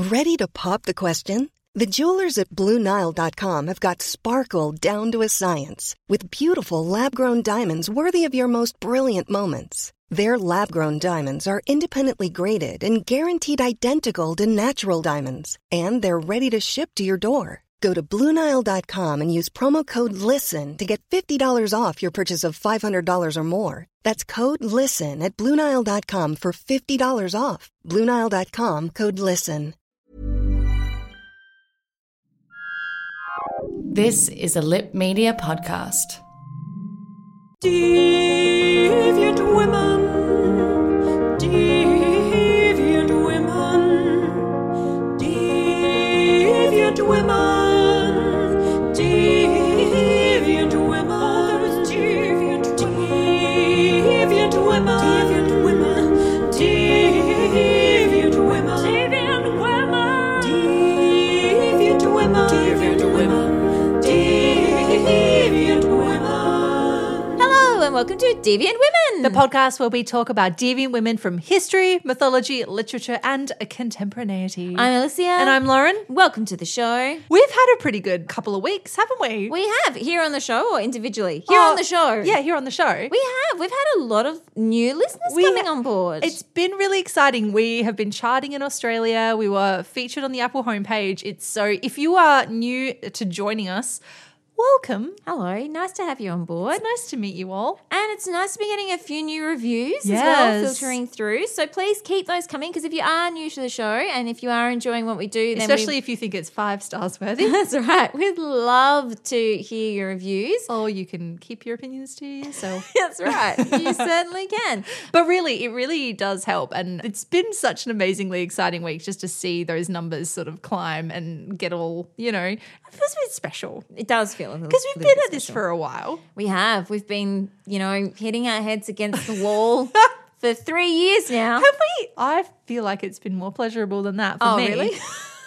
Ready to pop the question? The jewelers at BlueNile.com have got sparkle down to a science with beautiful lab-grown diamonds worthy of your most brilliant moments. Their lab-grown diamonds are independently graded and guaranteed identical to natural diamonds, and they're ready to ship to your door. Go to BlueNile.com and use promo code LISTEN to get $50 off your purchase of $500 or more. That's code LISTEN at BlueNile.com for $50 off. BlueNile.com, code LISTEN. This is a Lip Media podcast. Deviant women, deviant women, deviant women, deviant women, deviant women, deviant women, deviant women, deviant women, deviant women, deviant women, deviant women. Hello and welcome to Deviant Women, The podcast where we talk about deviant women from history, mythology, literature, and contemporaneity. I'm Alicia. And I'm Lauren. Welcome to the show. We've had a pretty good couple of weeks, haven't we? We have, here on the show or individually? Here on the show. Yeah, here on the show. We have. We've had a lot of new listeners coming on board. It's been really exciting. We have been charting in Australia. We were featured on the Apple homepage. So if you are new to joining us, welcome. Hello. Nice to have you on board. It's nice to meet you all. And it's nice to be getting a few new reviews as well, Yes. filtering through. So please keep those coming because if you are new to the show and if you are enjoying what we do, then Especially if you think it's 5 stars worthy. That's right. We'd love to hear your reviews. Or you can keep your opinions to yourself. That's right. You certainly can. But really, it really does help. And it's been such an amazingly exciting week just to see those numbers sort of climb and get all, it feels a bit special. It does feel a little Because we've little been bit at this special. for a while. We have. We've been, hitting our heads against the wall for 3 years now. Have we? I feel like it's been more pleasurable than that for me. Really?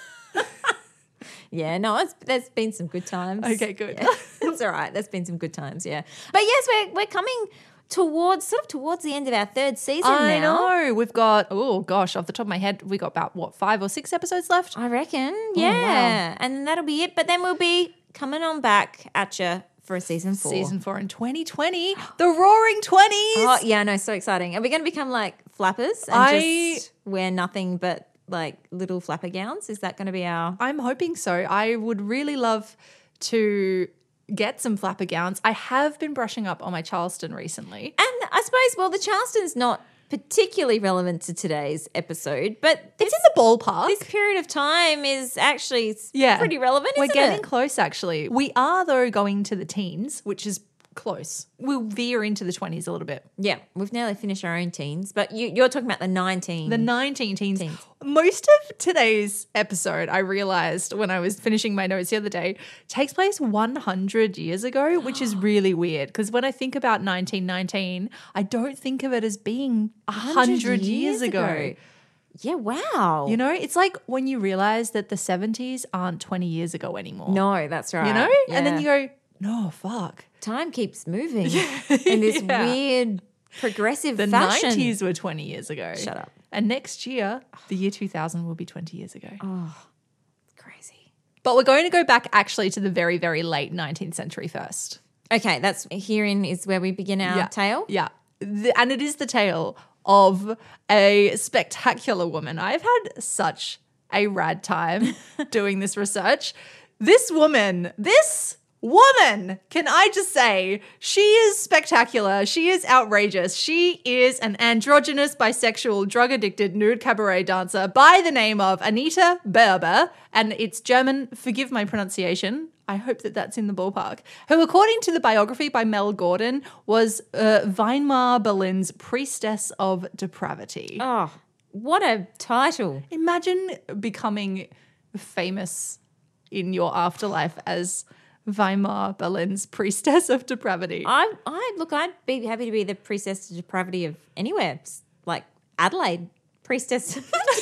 Yeah, no, there's been some good times. Okay, good. Yeah, it's all right. There's been some good times, yeah. But yes, we're coming towards the end of our third season I now. know. We've got, off the top of my head, we got about, 5 or 6 episodes left? I reckon, yeah. And then that'll be it. But then we'll be coming on back at you for a season 4. Season 4 in 2020. The Roaring 20s. Oh, yeah, no, so exciting. Are we going to become like flappers and just wear nothing but like little flapper gowns? Is that going to be our... I'm hoping so. I would really love to get some flapper gowns. I have been brushing up on my Charleston recently. And I suppose, the Charleston's not particularly relevant to today's episode, but It's in the ballpark. this period of time is actually Yeah. pretty relevant, We're isn't getting it? close, actually. We are, though, going to the teens, which is close. We'll veer into the 20s a little bit. Yeah, we've nearly finished our own teens, but you're talking about the 19. The 19 teens. Teens. Most of today's episode, I realized when I was finishing my notes the other day, takes place 100 years ago, which is really weird because when I think about 1919, I don't think of it as being 100 years ago. Yeah, wow. It's like when you realize that the 70s aren't 20 years ago anymore. No, that's right. And then Yeah. you go, no, fuck. Time keeps moving in this Yeah. weird progressive The fashion. 90s were 20 years ago. Shut up. And next year, the year 2000 will be 20 years ago. Crazy. But we're going to go back actually to the very, very late 19th century first. Okay, that's herein is where we begin our tale. Yeah. And it is the tale of a spectacular woman. I've had such a rad time doing this research. This woman, can I just say, she is spectacular. She is outrageous. She is an androgynous, bisexual, drug-addicted, nude cabaret dancer by the name of Anita Berber. And it's German, forgive my pronunciation. I hope that that's in the ballpark. Who, according to the biography by Mel Gordon, was Weimar Berlin's priestess of depravity. Oh, what a title. Imagine becoming famous in your afterlife as Weimar Berlin's priestess of depravity. I'd be happy to be the priestess of depravity of anywhere, like Adelaide, priestess.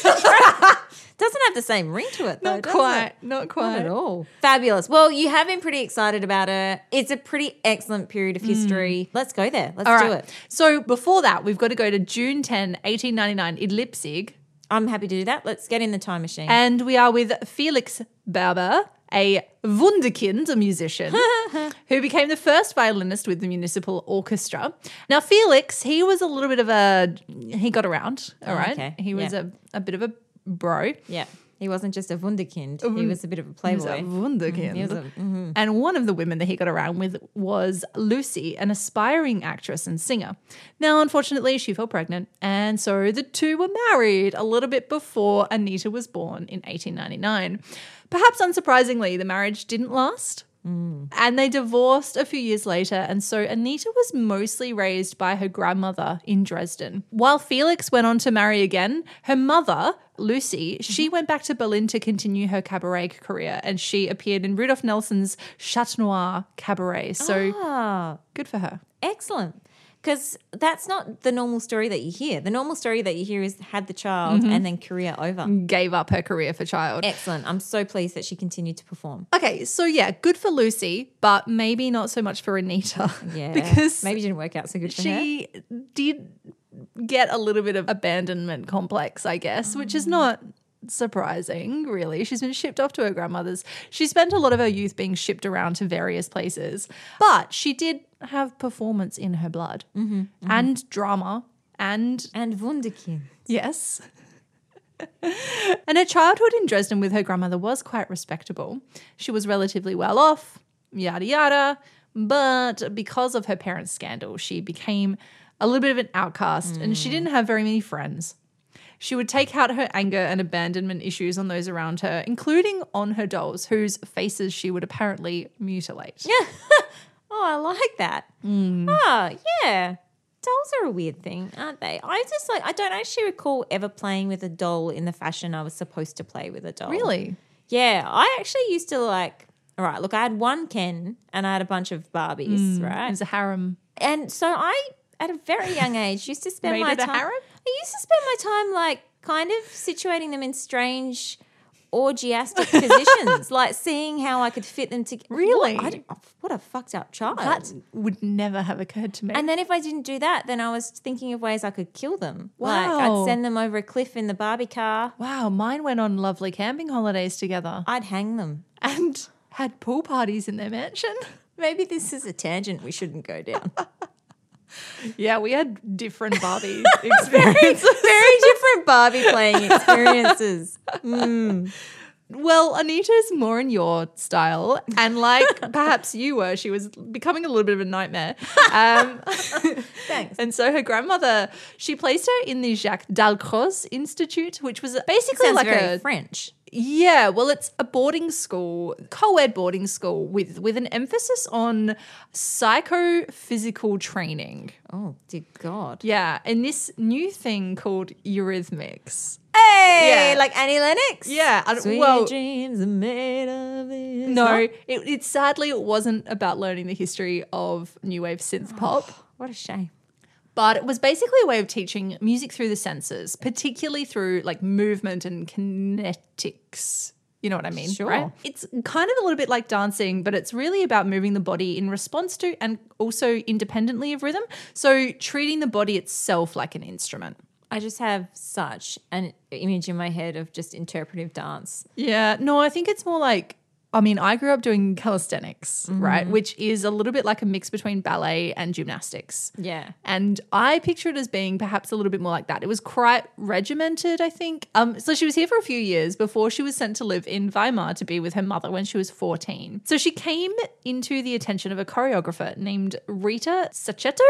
Doesn't have the same ring to it, though. Not does quite. it? Not quite. Not at all. Fabulous. Well, you have been pretty excited about her. It's a pretty excellent period of history. Let's go there. Let's All do right. it. So before that, we've got to go to June 10, 1899 in Leipzig. I'm happy to do that. Let's get in the time machine. And we are with Felix Berber, a Wunderkind, a musician, who became the first violinist with the Municipal Orchestra. Now, Felix, he was a little bit of he got around, all right? okay. He was Yeah. a bit of a bro. yeah. He wasn't just a wunderkind. He was a bit of a He was a playboy. Wunderkind. He was a- And one of the women that he got around with was Lucy, an aspiring actress and singer. Now, unfortunately, she fell pregnant, and so the two were married a little bit before Anita was born in 1899. Perhaps unsurprisingly, the marriage didn't last. And they divorced a few years later, and so Anita was mostly raised by her grandmother in Dresden. While Felix went on to marry again, her mother, Lucy, she went back to Berlin to continue her cabaret career, and she appeared in Rudolf Nelson's Chat Noir cabaret. So good for her. Excellent. Because that's not the normal story that you hear. The normal story that you hear is had the child and then career over. Gave up her career for child. Excellent. I'm so pleased that she continued to perform. Okay, so yeah, good for Lucy, but maybe not so much for Anita. Yeah. because maybe it didn't work out so good for her. she did get a little bit of abandonment complex, I guess, which is not surprising, really. She's been shipped off to her grandmother's. She spent a lot of her youth being shipped around to various places, but she did have performance in her blood and drama and And wunderkind. yes. And her childhood in Dresden with her grandmother was quite respectable. She was relatively well off, yada yada, but because of her parents' scandal, she became a little bit of an outcast and she didn't have very many friends. She would take out her anger and abandonment issues on those around her, including on her dolls, whose faces she would apparently mutilate. Oh, I like that. Oh, yeah. Dolls are a weird thing, aren't they? I don't actually recall ever playing with a doll in the fashion I was supposed to play with a doll. Really? Yeah. I actually used to all right, look, I had one Ken and I had a bunch of Barbies, It right? was a harem. And so I, at a very young age, used to spend Made my it a time. harem? I used to spend my time kind of situating them in strange orgiastic positions, like seeing how I could fit them together. Really? What a fucked up child. That would never have occurred to me. And then if I didn't do that, then I was thinking of ways I could kill them. Like Wow. I'd send them over a cliff in the Barbie car. wow, mine went on lovely camping holidays together I'd hang them. and had pool parties in their mansion. Maybe this is a tangent we shouldn't go down. Yeah, we had different Barbie experiences. Very different Barbie playing experiences. Well, Anita's more in your style, and like perhaps you were, she was becoming a little bit of a nightmare. Thanks. And so her grandmother, she placed her in the Jacques Dalcroze Institute, which was basically Sounds like very a French. yeah, well, it's a boarding school, co-ed boarding school with an emphasis on psychophysical training. Oh, dear God. Yeah, and this new thing called Eurythmics. Hey, Yeah. like Annie Lennox? Yeah, Sweet well, dreams are made of this. no, it sadly it wasn't about learning the history of new wave synth pop. What a shame. But it was basically a way of teaching music through the senses, particularly through like movement and kinetics. You know what I mean, Sure. right? It's kind of a little bit like dancing, but it's really about moving the body in response to and also independently of rhythm. So treating the body itself like an instrument. I just have such an image in my head of just interpretive dance. Yeah, no, I think it's more like, I mean, I grew up doing calisthenics, right? Which is a little bit like a mix between ballet and gymnastics. Yeah. And I picture it as being perhaps a little bit more like that. It was quite regimented, I think. So she was here for a few years before she was sent to live in Weimar to be with her mother when she was 14. So she came into the attention of a choreographer named Rita Saccheto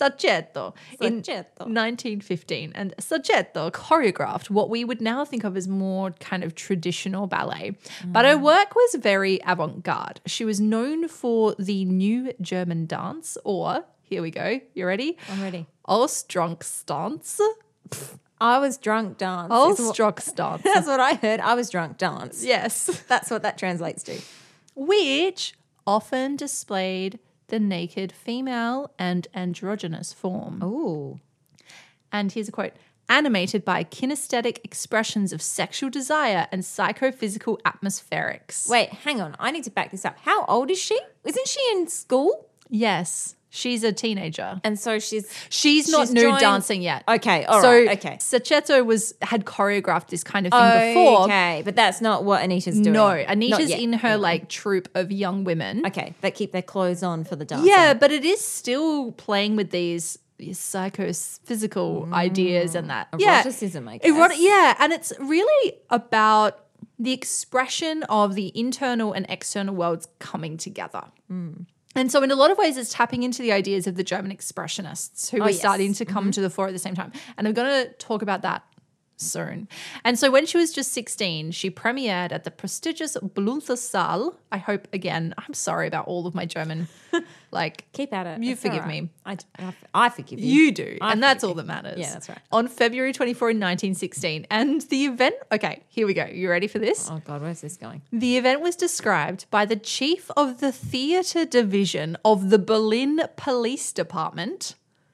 in Saccheto. 1915. And Saccheto choreographed what we would now think of as more kind of traditional ballet. But her work was very avant-garde. She was known for the New German Dance, or, here we go, you ready? I'm ready. Ausdrucksdance. I was drunk dance. Ausdrucksdance. That's what I heard. I was drunk dance. Yes. That's what that translates to. Which often displayed the naked female and androgynous form. Ooh. And here's a quote. Animated by kinesthetic expressions of sexual desire and psychophysical atmospherics. Wait, hang on. I need to back this up. How old is she? Isn't she in school? Yes. She's a teenager. And so She's not nude joined- dancing yet. Okay, all so right, okay. Sachetto had choreographed this kind of thing before. Okay, but that's not what Anita's doing. No, Not Anita's yet. in her like troupe of young women. Okay, that keep their clothes on for the dance. Yeah, but it is still playing with these psychophysical ideas and that. Eroticism, I guess. Yeah, and it's really about the expression of the internal and external worlds coming together. And so in a lot of ways, it's tapping into the ideas of the German expressionists who were yes. starting to come to the fore at the same time. And I'm going to talk about that soon. And so when she was just 16, she premiered at the prestigious Blumthal. I hope, again, I'm sorry about all of my German, like, Keep at it. You It's forgive all right. me. I forgive you. You do. I And that's forgive all you. that matters. Yeah, that's right. On February 24 in 1916. And the event, okay, here we go. You ready for this? Oh God, where's this going? The event was described by the chief of the theatre division of the Berlin Police Department.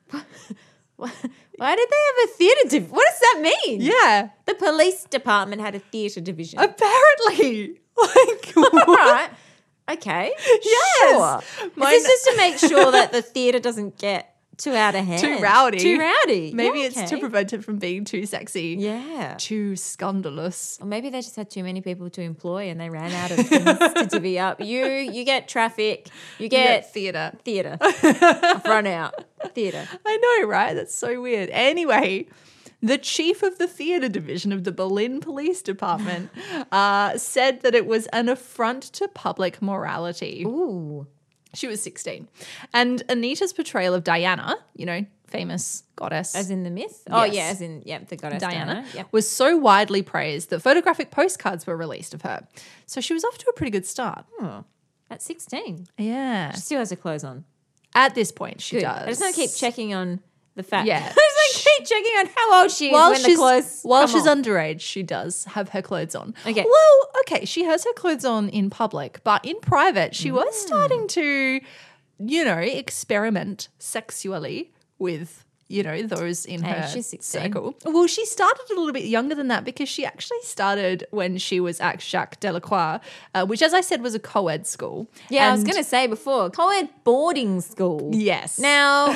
Why did they have a theatre division? What does that mean? Yeah, The police department had a theatre division. apparently. Like, All right. Okay. Yes. Sure. Mine- Is this just to make sure that the theatre doesn't get too out of hand? Too rowdy. Too rowdy. Maybe Yeah, it's to okay. prevent it from being too sexy. Yeah. Too scandalous. Or maybe they just had too many people to employ and they ran out of things to divvy up. You get traffic, you get theatre. theatre. I've run out. Theatre. I know, right? That's so weird. Anyway, the chief of the theatre division of the Berlin Police Department said that it was an affront to public morality. Ooh. She was 16. And Anita's portrayal of Diana, famous goddess. As in the myth? Oh, Yes. yeah, as in, the goddess Diana. Yep. was so widely praised that photographic postcards were released of her. So she was off to a pretty good start. At 16. Yeah. She still has her clothes on. At this point, she Good. does. I just want to keep checking on the fact. Yeah. I just want to keep checking on how old she is when the clothes while come she's off. underage, she does have her clothes on. Okay. Well, okay, she has her clothes on in public, but in private, she was starting to, experiment sexually with, those in Hey, her she's 16. circle. Well, she started a little bit younger than that because she actually started when she was at Jacques Delacroix, which, as I said, was a co-ed school. Yeah, I was And- going to say before, co-ed boarding school. Yes. Now,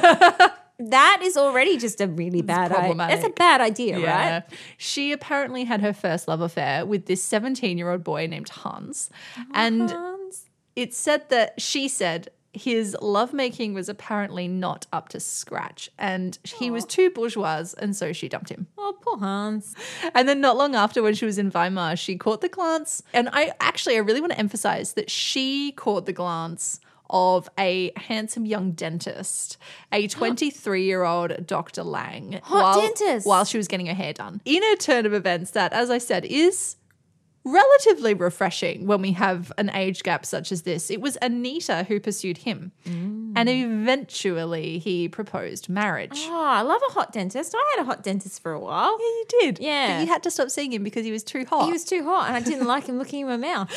that is already just a really bad idea. problematic. That's a bad idea, Yeah. right? She apparently had her first love affair with this 17-year-old boy named Hans. And it said that she said his lovemaking was apparently not up to scratch and he was too bourgeois, and so she dumped him. Oh, poor Hans. And then not long after, when she was in Weimar, she caught the glance. And I really want to emphasize that she caught the glance of a handsome young dentist, a 23-year-old Dr. Lang. Hot dentist. While she was getting her hair done. In a turn of events that, as I said, is relatively refreshing when we have an age gap such as this. It was Anita who pursued him. And eventually he proposed marriage. Oh, I love a hot dentist. I had a hot dentist for a while. Yeah, you did. Yeah. But you had to stop seeing him because he was too hot. He was too hot and I didn't like him looking in my mouth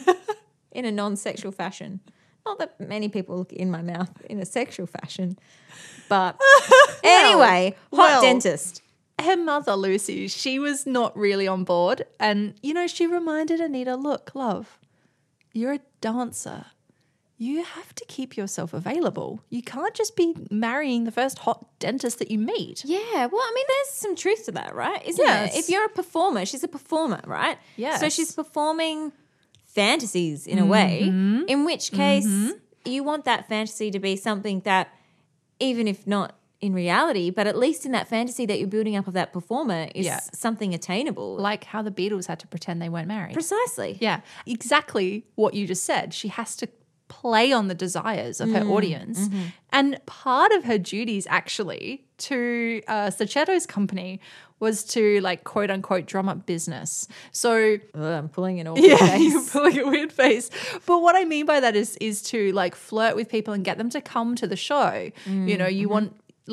in a non-sexual fashion. Not that many people look in my mouth in a sexual fashion. But anyway, hot dentist. Her mother, Lucy, she was not really on board. And, she reminded Anita, look, love, you're a dancer. You have to keep yourself available. You can't just be marrying the first hot dentist that you meet. Yeah, well, I mean, there's some truth to that, right? Isn't Yes. there? If you're a performer, she's a performer, right? Yes. So she's performing fantasies in a way, in which case you want that fantasy to be something that, even if not in reality, but at least in that fantasy that you're building up of that performer is Yeah. something attainable. Like how the Beatles had to pretend they weren't married. Precisely. Yeah, exactly what you just said. She has to play on the desires of her audience. And part of her duties actually to Sachetto's company was to quote unquote drum up business. So Ugh, I'm pulling an awkward yeah, face. you're pulling a weird face. But what I mean by that is to flirt with people and get them to come to the show. You want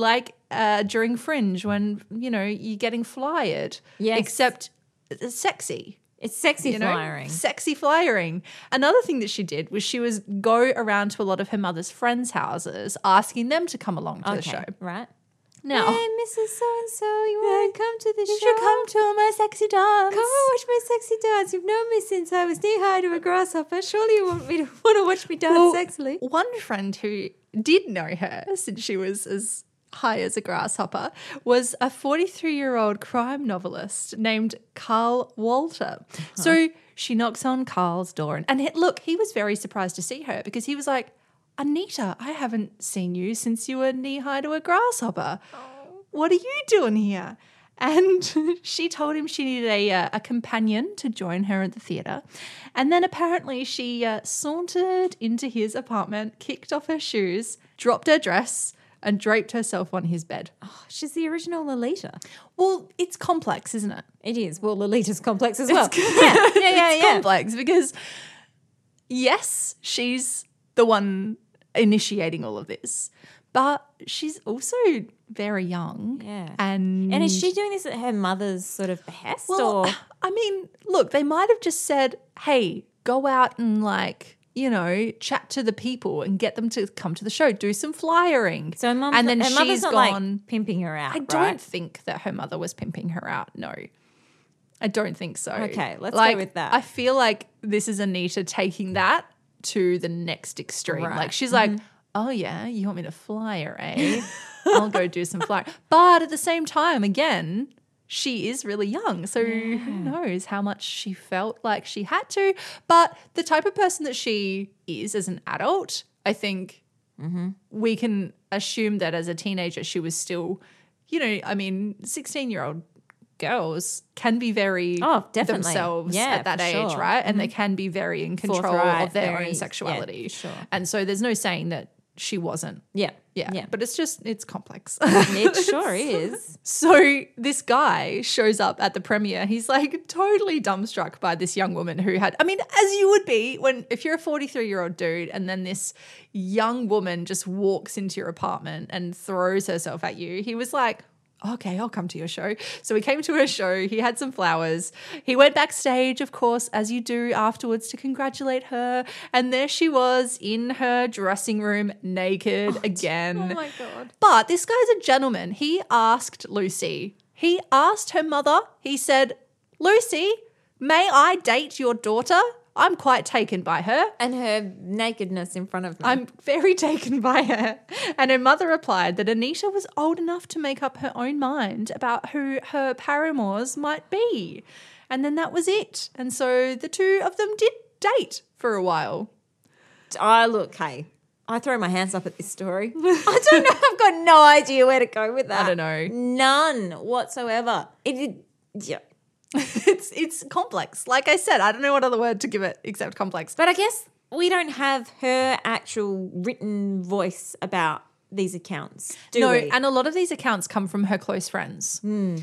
during Fringe when, you're getting flyered. Yes. Except it's sexy. It's sexy you know? flyering. Sexy flyering. Another thing that she did was she was go around to a lot of her mother's friends' houses asking them to come along to the show. Right. Now, Hey, Mrs. So-and-so, you want to come to the show? you should come to my sexy dance. Come and watch my sexy dance. You've known me since I was knee-high to a grasshopper. Surely you want to watch me dance Well, sexily. One friend who did know her since she was as high as a grasshopper was a 43-year-old crime novelist named Carl Walter. So she knocks on Carl's door and he was very surprised to see her because he was like, Anita, I haven't seen you since you were knee-high to a grasshopper. What are you doing here? And she told him she needed a companion to join her at the theatre. And then apparently she sauntered into his apartment, kicked off her shoes, dropped her dress, and draped herself on his bed. She's the original Lolita. Well, it's complex, isn't it? It is. Well, Lolita's complex as well. It's complex because, yes, she's the one initiating all of this, but she's also very young. Yeah. And is she doing this at her mother's sort of behest? Well, or I mean, look, they might have just said, hey, go out and chat to the people and get them to come to the show, do some flyering. So her she's mother's not gone. like pimping her out, I right? don't think that her mother was pimping her out. No, I don't think so. Okay, let's go with that. I feel like this is Anita taking that to the next extreme. Right. Like she's like, oh yeah, you want me to fly her, eh? I'll go do some flying. But at the same time, again, she is really young. So who knows how much she felt like she had to. But the type of person that she is as an adult, I think we can assume that as a teenager, she was still, 16-year-old girls can be very definitely. themselves Yeah, at that for age, sure. right? And they can be very in control Forthright, of their very- own sexuality. yeah, sure. And so there's no saying that she wasn't. Yeah. Yeah. But it's complex. It sure is. So this guy shows up at the premiere. He's like totally dumbstruck by this young woman who had, as you would be if you're a 43-year-old dude and then this young woman just walks into your apartment and throws herself at you. He was like, okay, I'll come to your show. So he came to her show. He had some flowers. He went backstage, of course, as you do afterwards to congratulate her. And there she was in her dressing room naked again. Oh my God. But this guy's a gentleman. He asked Lucy. He asked her mother. He said, Lucy, may I date your daughter? I'm quite taken by her. And her nakedness in front of me. I'm very taken by her. And her mother replied that Anita was old enough to make up her own mind about who her paramours might be. And then that was it. And so the two of them did date for a while. Hey, I throw my hands up at this story. I don't know. I've got no idea where to go with that. I don't know. None whatsoever. Yeah. It's complex. Like I said, I don't know what other word to give it except complex. But I guess we don't have her actual written voice about these accounts, do we? And a lot of these accounts come from her close friends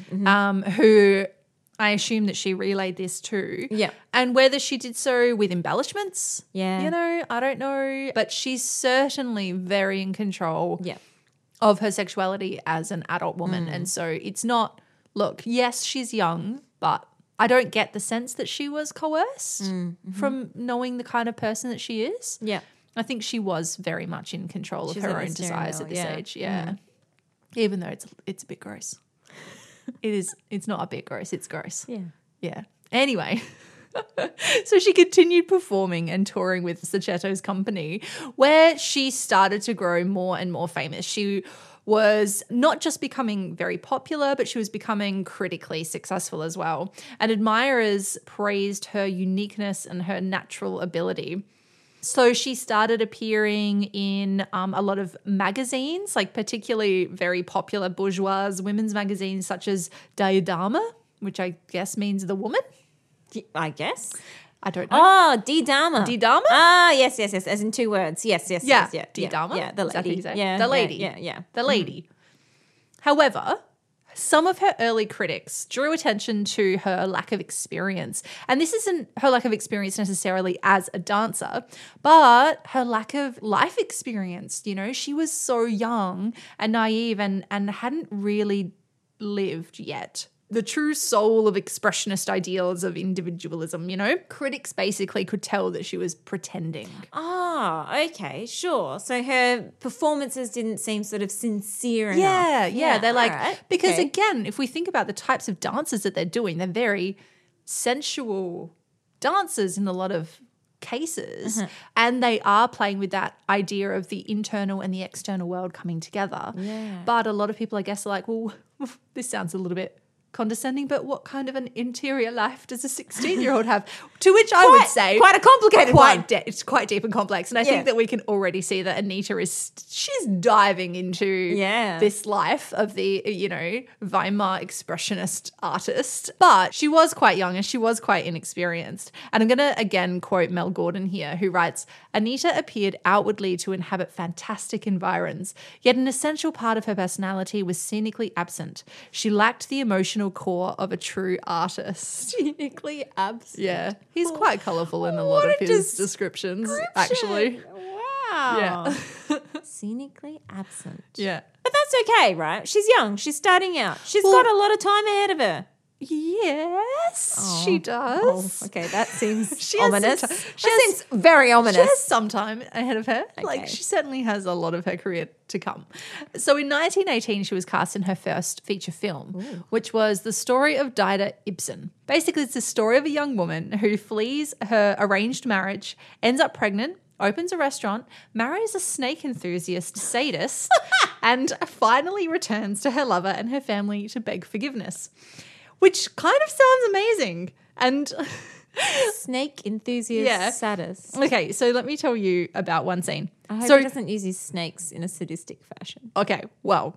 who I assume that she relayed this to. Yeah. And whether she did so with embellishments, Yeah. I don't know. But she's certainly very in control Yeah. of her sexuality as an adult woman. And so it's not, look, yes, she's young, but I don't get the sense that she was coerced from knowing the kind of person that she is. Yeah. I think she was very much in control She's of her at the own steering desires wheel, at this yeah. age. Yeah. Even though it's a bit gross. It's not a bit gross, it's gross. Yeah. Yeah. Anyway, so she continued performing and touring with Sacchetto's company, where she started to grow more and more famous. She was not just becoming very popular, but she was becoming critically successful as well. And admirers praised her uniqueness and her natural ability. So she started appearing in a lot of magazines, like particularly very popular bourgeois women's magazines such as Diadema, which I guess means the woman. I guess. I don't know. Oh, D-Dama. D-Dama? Ah, yes, as in two words. Yes, Yeah. yeah. D-Dama? Yeah, the Is that how lady. you say it? Yeah, The lady. Yeah. The lady. However, some of her early critics drew attention to her lack of experience. And this isn't her lack of experience necessarily as a dancer, but her lack of life experience. You know, she was so young and naive and hadn't really lived yet the true soul of expressionist ideals of individualism, you know? Critics basically could tell that she was pretending. Ah, okay, sure. So her performances didn't seem sort of sincere enough. Yeah. They're like, all right, because okay. again, if we think about the types of dances that they're doing, they're very sensual dances in a lot of cases. Uh-huh. And they are playing with that idea of the internal and the external world coming together. Yeah. But a lot of people, I guess, are like, well, this sounds a little bit condescending, but what kind of an interior life does a 16-year-old have? To which I would say quite a complicated one. It's quite deep and complex. And I think that we can already see that Anita she's diving into this life of the, you know, Weimar expressionist artist. But she was quite young and she was quite inexperienced. And I'm going to again quote Mel Gordon here, who writes, Anita appeared outwardly to inhabit fantastic environs, yet an essential part of her personality was scenically absent. She lacked the emotional core of a true artist. Scenically absent. Yeah. He's quite colourful in a lot of his descriptions, actually. Wow. Yeah. Scenically absent. Yeah. But that's okay, right? She's young. She's starting out. She's got a lot of time ahead of her. Yes, she does. Oh, okay, that seems She has ominous. some Seems very ominous. She has some time ahead of her. Like, she certainly has a lot of her career to come. So in 1918, she was cast in her first feature film, which was The Story of Dida Ibsen. Basically, it's the story of a young woman who flees her arranged marriage, ends up pregnant, opens a restaurant, marries a snake enthusiast sadist, and finally returns to her lover and her family to beg forgiveness. Which kind of sounds amazing. And Snake enthusiast sadist. okay, so let me tell you about one scene. I hope So he doesn't use his snakes in a sadistic fashion. okay, well,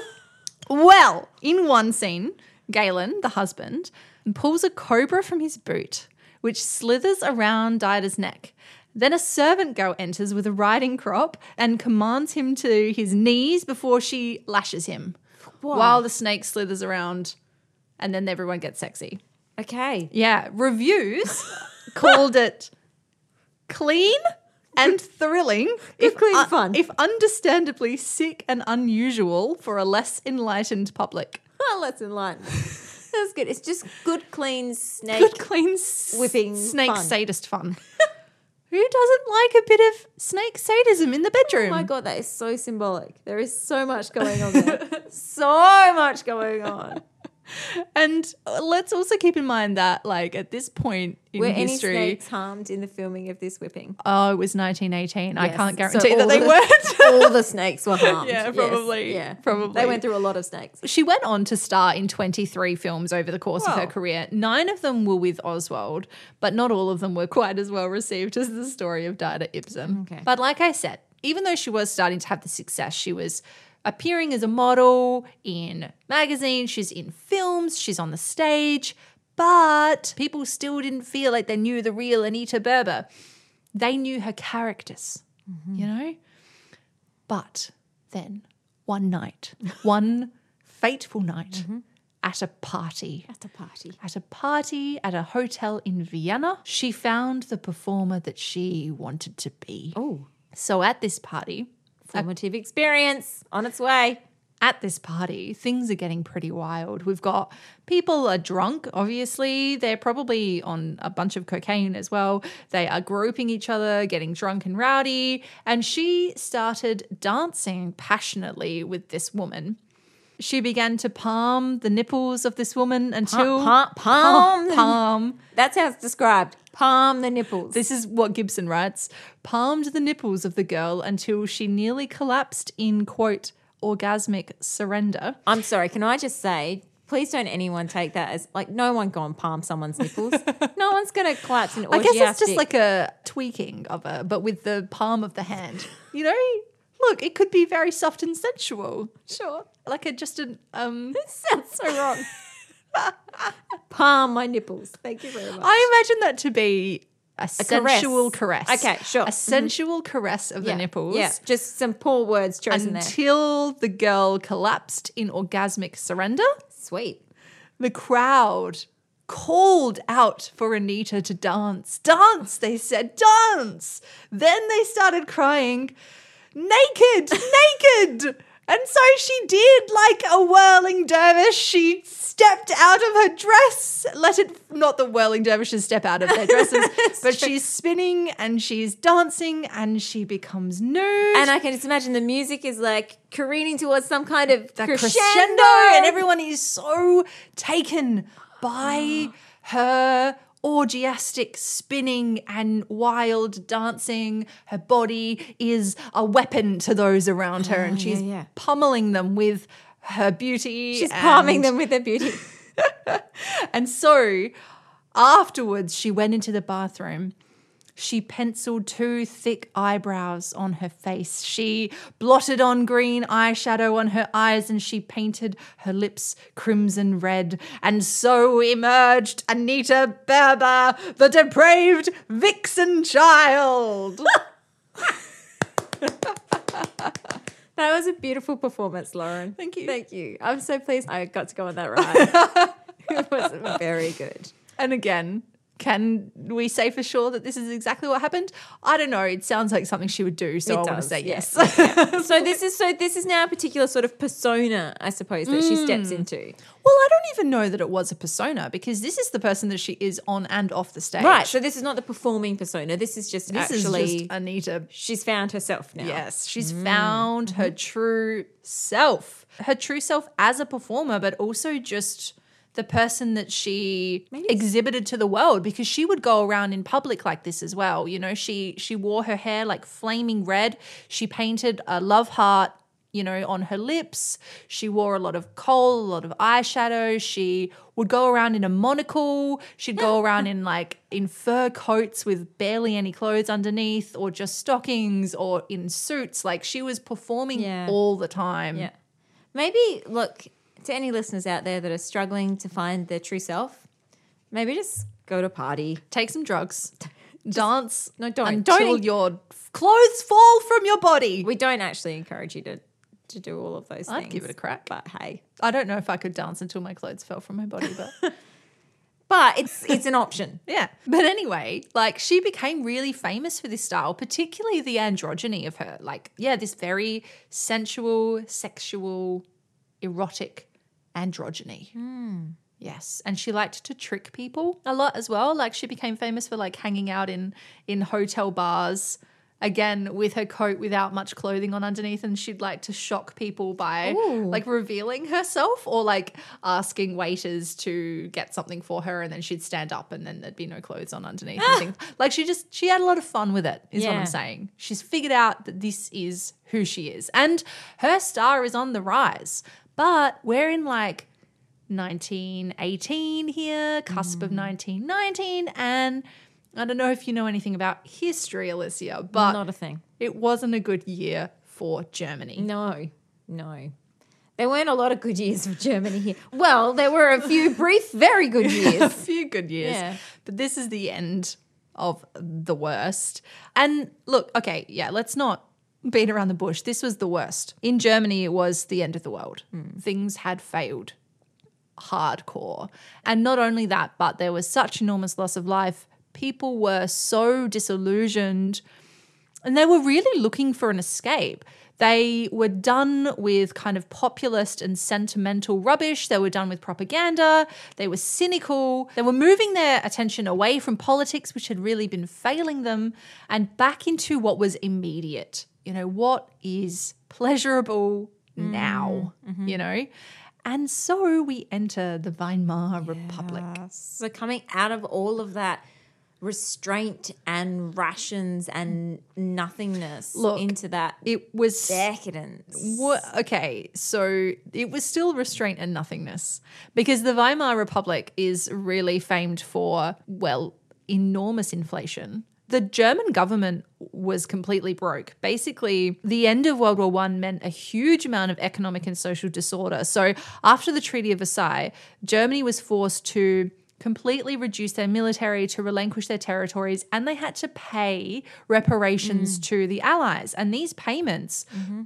in one scene, Galen, the husband, pulls a cobra from his boot, which slithers around Dida's neck. Then a servant girl enters with a riding crop and commands him to his knees before she lashes him while the snake slithers around, and then everyone gets sexy. Okay. Yeah, reviews called it clean and thrilling. clean fun. If understandably sick and unusual for a less enlightened public. Well, let's enlighten. That's good. It's just good, clean snake. Good, clean whipping snake fun. sadist fun. Who doesn't like a bit of snake sadism in the bedroom? Oh my God, that is so symbolic. There is so much going on there. So much going on. And let's also keep in mind that, like, at this point in Were history, any snakes harmed in the filming of this whipping? oh, it was 1918. I Yes. can't So guarantee that all they the- weren't. All the snakes were harmed. Yeah, Yes. probably. Yeah, Probably. They went through a lot of snakes. She went on to star in 23 films over the course of her Wow. career. 9 of them were with Oswald, but not all of them were quite as well received as The Story of Dida Ibsen. Okay. But like I said, even though she was starting to have the success, she was appearing as a model in magazines, she's in films, she's on the stage, but people still didn't feel like they knew the real Anita Berber. They knew her characters, you know? But then one night, one fateful night at a party. At a party. At a party at a hotel in Vienna, she found the performer that she wanted to be. Oh, So at this party, formative experience on its way. things are getting pretty wild. We've got people are drunk, obviously. They're probably on a bunch of cocaine as well. They are groping each other, getting drunk and rowdy. And she started dancing passionately with this woman. She began to palm the nipples of this woman until... Palm. That's how it's described. Palm the nipples. This is what Gibson writes. Palmed the nipples of the girl until she nearly collapsed in, quote, orgasmic surrender. I'm sorry, can I just say, please don't anyone take that as, like, no one go and palm someone's nipples. No one's going to collapse in I orgiastic. guess it's just like a tweaking of her, but with the palm of the hand. You know? Look, it could be very soft and sensual. Sure. Like a just an This sounds so wrong. Palm my nipples. Thank you very much. I imagine that to be a sensual caress. Okay, sure. A sensual caress of the nipples. Yeah, just some poor words chosen there. Until the girl collapsed in orgasmic surrender. Sweet. The crowd called out for Anita to dance. Dance, they said, dance. Then they started crying, naked, naked. And so she did like a whirling dervish. She stepped out of her dress. Not the whirling dervishes step out of their dresses, but she's spinning and she's dancing and she becomes nude. And I can just imagine the music is like careening towards some kind of that crescendo. and everyone is so taken by her orgiastic spinning and wild dancing. Her body is a weapon to those around her, and she's pummeling them with her beauty. She's palming them with her beauty. And so afterwards, she went into the bathroom. She penciled 2 thick eyebrows on her face. She blotted on green eyeshadow on her eyes and she painted her lips crimson red. And so emerged Anita Berber, the depraved vixen child. That was a beautiful performance, Lauren. Thank you. Thank you. I'm so pleased I got to go on that ride. It was very good. And again, can we say for sure that this is exactly what happened? I don't know. It sounds like something she would do, so I want to say yes. So this is now a particular sort of persona, I suppose, that she steps into. Well, I don't even know that it was a persona because this is the person that she is on and off the stage. Right. So this is not the performing persona. This is just This actually is just Anita. she's found herself now. Yes, she's found her true self. Her true self as a performer, but also just the person that she exhibited to the world, because she would go around in public like this as well. You know, she wore her hair like flaming red. She painted a love heart, you know, on her lips. She wore a lot of kohl, a lot of eyeshadow. She would go around in a monocle. She'd go around in fur coats with barely any clothes underneath, or just stockings, or in suits. Like, she was performing all the time. Yeah. Maybe, look, to any listeners out there that are struggling to find their true self, maybe just go to a party. Take some drugs. Dance. No, don't. Until your clothes fall from your body. We don't actually encourage you to do all of those things. I'd give it a crack. But hey. I don't know if I could dance until my clothes fell from my body, but But it's an option. yeah. But anyway, like, she became really famous for this style, particularly the androgyny of her. Like, yeah, this very sensual, sexual, erotic androgyny. Yes. And she liked to trick people a lot as well. Like, she became famous for like hanging out in hotel bars, again, with her coat without much clothing on underneath, and she'd like to shock people by like revealing herself, or like asking waiters to get something for her, and then she'd stand up and then there'd be no clothes on underneath and things. Like, she had a lot of fun with it, is what I'm saying. She's figured out that this is who she is. And her star is on the rise. But we're in like 1918 here, cusp of 1919, and I don't know if you know anything about history, Alicia, but Not a thing. it wasn't a good year for Germany. No. There weren't a lot of good years for Germany here. Well, there were a few brief, very good A years. few good years. Yeah. But this is the end of the worst. And look, okay, yeah, let's not beat around the bush. This was the worst. In Germany, it was the end of the world. Things had failed hardcore. And not only that, but there was such enormous loss of life. People were so disillusioned, and they were really looking for an escape. They were done with kind of populist and sentimental rubbish. They were done with propaganda. They were cynical. They were moving their attention away from politics, which had really been failing them, and back into what was immediate. You know, what is pleasurable now, you know? And so we enter the Weimar Republic. So coming out of all of that restraint and rations and nothingness into that It was decadence. Okay, so it was still restraint and nothingness, because the Weimar Republic is really famed for, well, enormous inflation. The German government was completely broke. Basically, the end of World War I meant a huge amount of economic and social disorder. So after the Treaty of Versailles, Germany was forced to completely reduce their military, to relinquish their territories, and they had to pay reparations to the Allies. And these payments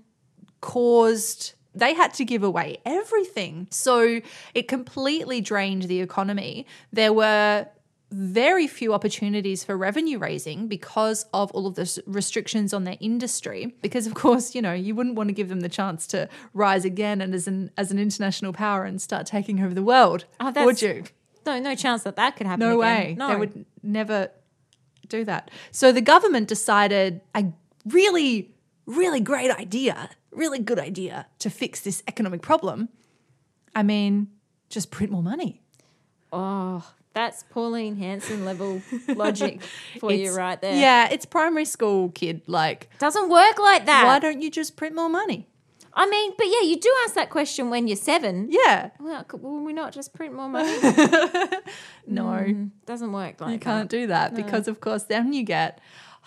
they had to give away everything. So it completely drained the economy. There were very few opportunities for revenue raising because of all of the restrictions on their industry. Because, of course, you wouldn't want to give them the chance to rise again and as an international power and start taking over the world, would you? No chance that could happen. No again. way. No. They would never do that. So the government decided a really, really great idea, really good idea to fix this economic problem. I mean, just print more money. Oh, that's Pauline Hanson level logic for you right there. Yeah, it's primary school kid. Like, Doesn't work like that. why don't you just print more money? I mean, but yeah, you do ask that question when you're 7. Yeah. Well, will we not just print more money? No, Doesn't work like you can't do that because, of course, then you get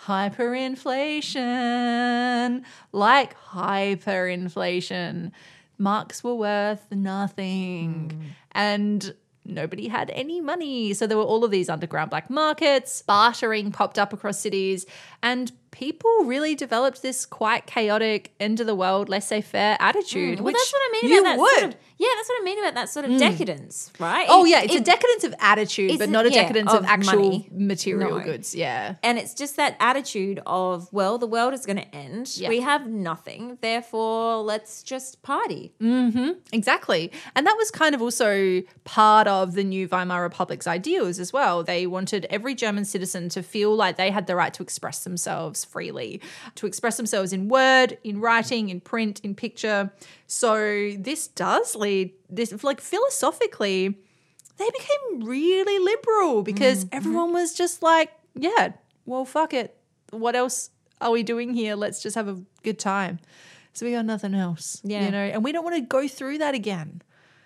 hyperinflation. Like hyperinflation. Marks were worth nothing. And nobody had any money. So there were all of these underground black markets, bartering popped up across cities, and people really developed this quite chaotic, end of the world, laissez-faire attitude. Well, which that's what I mean you about that would. sort of, that's what I mean about that sort of decadence, right? Oh, yeah, it's a decadence of attitude, but it's- not a yeah, decadence of of actual money. material No. goods. Yeah. And it's just that attitude of, well, the world is going to end. Yeah. We have nothing. Therefore, let's just party. Exactly. And that was kind of also part of the new Weimar Republic's ideals as well. They wanted every German citizen to feel like they had the right to express themselves freely, to express themselves in word, in writing, in print, in picture. So this does lead, like philosophically, they became really liberal because everyone was just like, yeah, well, fuck it. What else are we doing here? Let's just have a good time. So we got nothing else, Yeah. and we don't want to go through that again.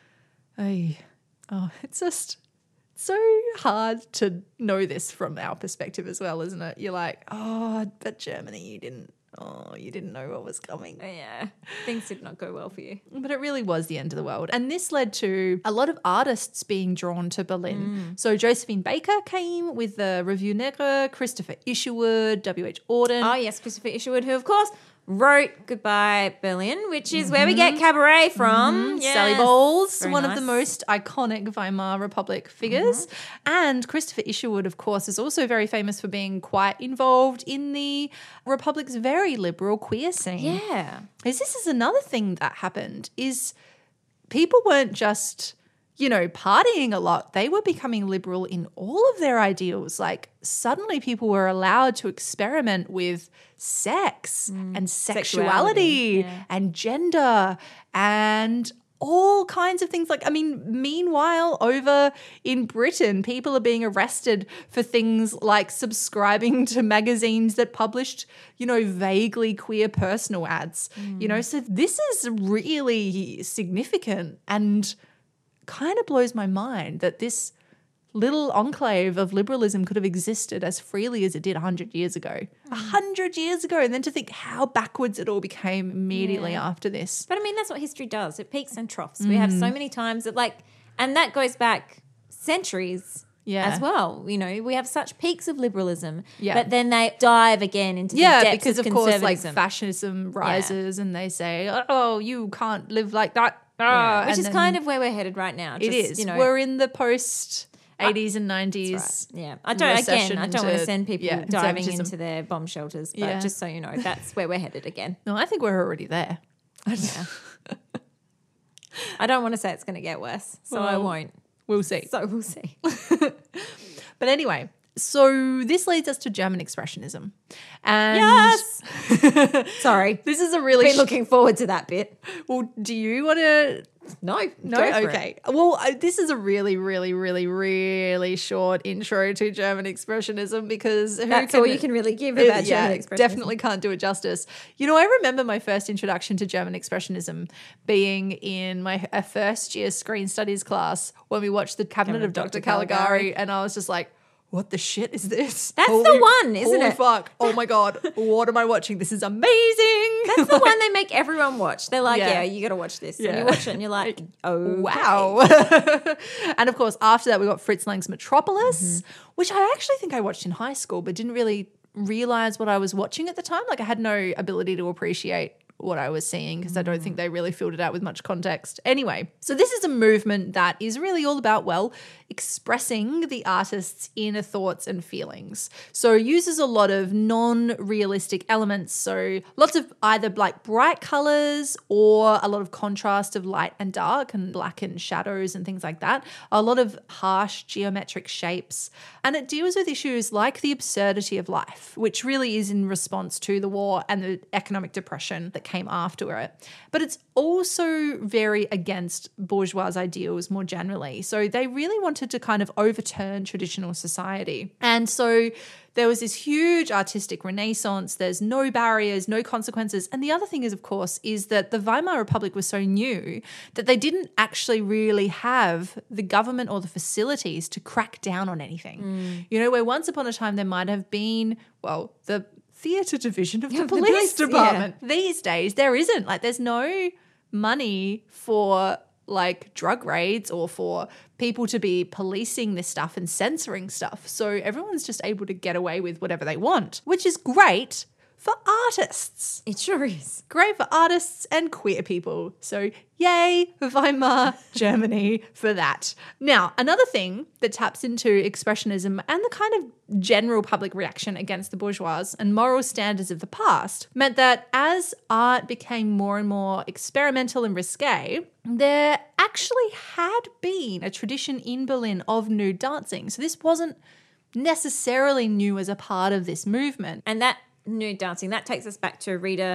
It's just so hard to know this from our perspective as well, isn't it? You're like, but Germany, you didn't know what was coming. Yeah, things did not go well for you. But it really was the end of the world. And this led to a lot of artists being drawn to Berlin. So Josephine Baker came with the Revue Negre, Christopher Isherwood, W.H. Auden. Oh, yes, Christopher Isherwood, who, of course, wrote Goodbye Berlin, which is where we get Cabaret from. Yes. Sally Bowles, Very one of the nice. most iconic Weimar Republic figures. And Christopher Isherwood, of course, is also very famous for being quite involved in the Republic's very liberal queer scene. Yeah. This is another thing that happened, is people weren't just, partying a lot. They were becoming liberal in all of their ideals. Like suddenly people were allowed to experiment with sex and sexuality and gender and all kinds of things. Like, I mean, meanwhile, over in Britain, people are being arrested for things like subscribing to magazines that published, vaguely queer personal ads. So this is really significant and kind of blows my mind that this little enclave of liberalism could have existed as freely as it did 100 years ago. 100 years ago. And then to think how backwards it all became immediately after this. But I mean, that's what history does. It peaks and troughs. We have so many times that and that goes back centuries as well. We have such peaks of liberalism, but then they dive again into the depths because of of course, like conservatism. fascism rises and they say, oh, you can't live like that. Which is kind of where we're headed right now. It is. We're in the post 80s and 90s. Yeah, I don't want to send people diving conservatism. into their bomb shelters, but just so you know, that's where we're headed again. No, I think we're already there. I don't want to say it's going to get worse, so I won't. We'll see. So we'll see. But anyway, so this leads us to German Expressionism. And Yes. Sorry, this is a really been looking forward to that bit. well, do you want to No, No, go for okay. Well, this is a really, really, really, really short intro to German Expressionism because That's all you can really give about German Expressionism. Definitely can't do it justice. I remember my first introduction to German Expressionism being in my first year screen studies class when we watched The Cabinet of Dr. Caligari, and I was just like, what the shit is this? That's the one, isn't holy it? Fuck. Oh my God. What am I watching? This is amazing. That's the one they make everyone watch. They're like, Yeah. you got to watch this. And Yeah. you watch it and you're like, oh, Wow. And of course, after that, we got Fritz Lang's Metropolis, which I actually think I watched in high school, but didn't really realize what I was watching at the time. Like I had no ability to appreciate what I was seeing because I don't think they really filled it out with much context. Anyway, so this is a movement that is really all about, well, expressing the artist's inner thoughts and feelings. So it uses a lot of non-realistic elements. So lots of either like bright colors or a lot of contrast of light and dark and black and shadows and things like that. A lot of harsh geometric shapes. And it deals with issues like the absurdity of life, which really is in response to the war and the economic depression that came after it. But it's also very against bourgeois ideals more generally. So they really wanted to kind of overturn traditional society. And so there was this huge artistic renaissance. There's no barriers, no consequences. And the other thing is, of course, is that the Weimar Republic was so new that they didn't actually really have the government or the facilities to crack down on anything. You know, where once upon a time there might have been, well, the theatre division of the police department. Yeah. These days there isn't. Like there's no money for like drug raids or for people to be policing this stuff and censoring stuff. So everyone's just able to get away with whatever they want, which is great for artists. It sure is. Great for artists and queer people. So yay, Weimar, Germany for that. Now, another thing that taps into expressionism and the kind of general public reaction against the bourgeois and moral standards of the past meant that as art became more and more experimental and risque, there actually had been a tradition in Berlin of nude dancing. So this wasn't necessarily new as a part of this movement. And that nude dancing, that takes us back to Rita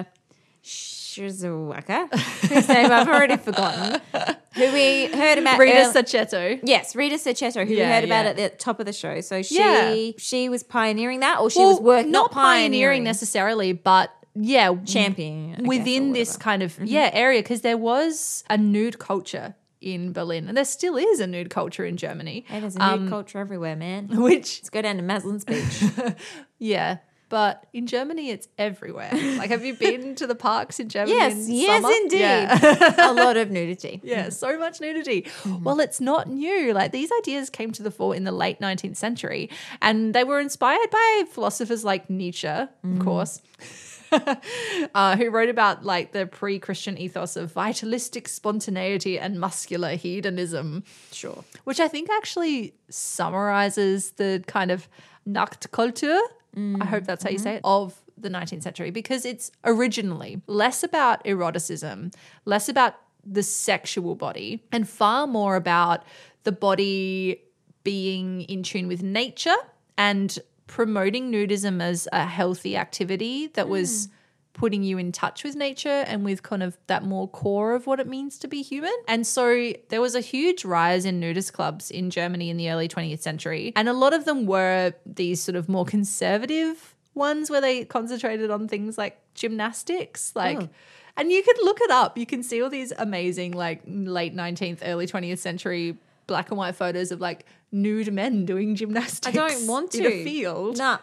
Shizuoka, whose name I've already forgotten, who we heard about. Rita Sachetto. Yes, Rita Sachetto, who we Yeah, heard about yeah. at the top of the show. So Yeah. she was pioneering that, or she was working, not pioneering necessarily, but yeah, championing, I guess, within or this whatever. kind of area, because there was a nude culture in Berlin, and there still is a nude culture in Germany. Hey, there's a nude culture everywhere, man. Which Let's go down to Maslin's Beach. yeah. But in Germany, it's everywhere. Like, have you been to the parks in Germany? Yes, in yes, summer? indeed. Yeah. A lot of nudity. Yeah, so much nudity. Well, it's not new. Like these ideas came to the fore in the late 19th century, and they were inspired by philosophers like Nietzsche, of course, who wrote about like the pre-Christian ethos of vitalistic spontaneity and muscular hedonism. Sure. Which I think actually summarizes the kind of Nachtkultur, I hope that's how you say it, of the 19th century, because it's originally less about eroticism, less about the sexual body, and far more about the body being in tune with nature and promoting nudism as a healthy activity that was putting you in touch with nature and with kind of that more core of what it means to be human. And so there was a huge rise in nudist clubs in Germany in the early 20th century. And a lot of them were these sort of more conservative ones where they concentrated on things like gymnastics, like and you could look it up. You can see all these amazing like late 19th, early 20th century black and white photos of like nude men doing gymnastics. I don't want to. in a field. Nah.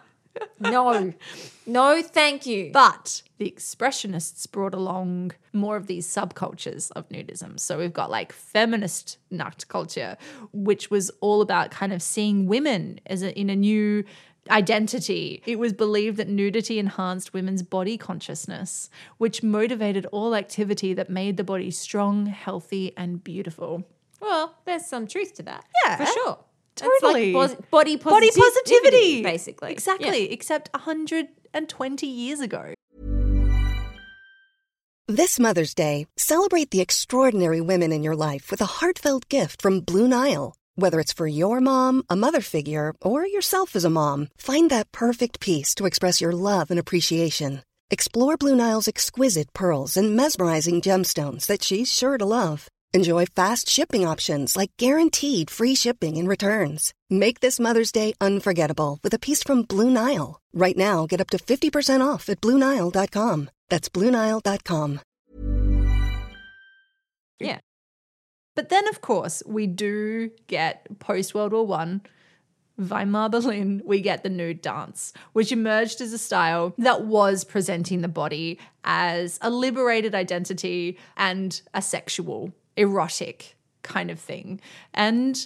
No, thank you. But the expressionists brought along more of these subcultures of nudism. So we've got like feminist nut culture, which was all about kind of seeing women as in a new identity. It was believed that nudity enhanced women's body consciousness, which motivated all activity that made the body strong, healthy, and beautiful. Well, there's some truth to that. Yeah. For sure. Totally. It's like body Body positivity. basically. Exactly. Yeah. Except 120 years ago. This Mother's Day, celebrate the extraordinary women in your life with a heartfelt gift from Blue Nile. Whether it's for your mom, a mother figure, or yourself as a mom, find that perfect piece to express your love and appreciation. Explore Blue Nile's exquisite pearls and mesmerizing gemstones that she's sure to love. Enjoy fast shipping options like guaranteed free shipping and returns. Make this Mother's Day unforgettable with a piece from Blue Nile. Right now, get up to 50% off at BlueNile.com. That's BlueNile.com. Yeah. But then, of course, we do get post-World War I, Weimar Berlin, we get the nude dance, which emerged as a style that was presenting the body as a liberated identity and a sexual, erotic kind of thing. And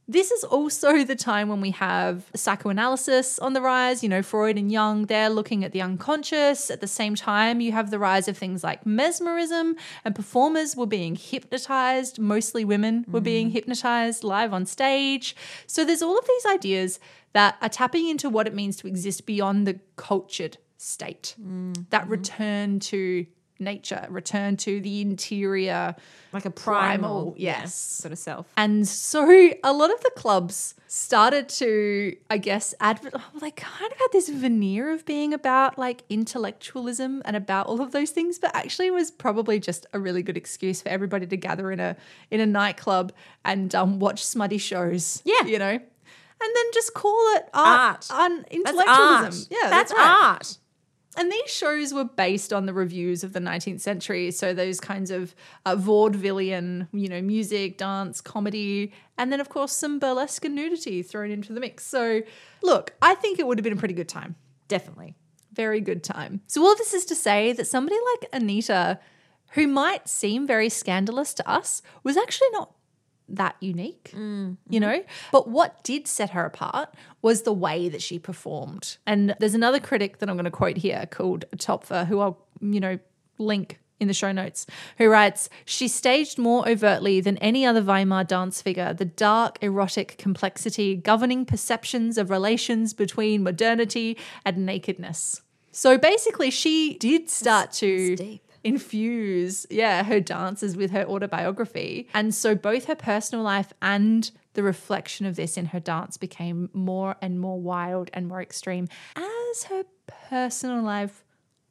This is also the time when we have psychoanalysis on the rise. You know, Freud and Jung, they're looking at the unconscious. At the same time, you have the rise of things like mesmerism, and performers were being hypnotized. Mostly women were being hypnotized live on stage. So there's all of these ideas that are tapping into what it means to exist beyond the cultured state. That return to nature, return to the interior, Like a primal yes, sort of self. and so a lot of the clubs started to, I guess, they kind of had this veneer of being about like intellectualism and about all of those things, but actually it was probably just a really good excuse for everybody to gather in a nightclub and watch smutty shows. Yeah. You know? And then just call it art. Intellectualism. That's art. Yeah, that's right. art. And these shows were based on the reviews of the 19th century. So those kinds of vaudevillian, you know, music, dance, comedy, and then, of course, some burlesque and nudity thrown into the mix. So, look, I think it would have been a pretty good time. Definitely. Very good time. So all of this is to say that somebody like Anita, who might seem very scandalous to us, was actually not that unique, you know? But what did set her apart was the way that she performed. And there's another critic that I'm going to quote here called Topfer, who I'll, you know, link in the show notes, who writes, "She staged more overtly than any other Weimar dance figure the dark, erotic complexity governing perceptions of relations between modernity and nakedness." So basically she did start to deep. infuse, her dances with her autobiography. And so both her personal life and the reflection of this in her dance became more and more wild and more extreme as her personal life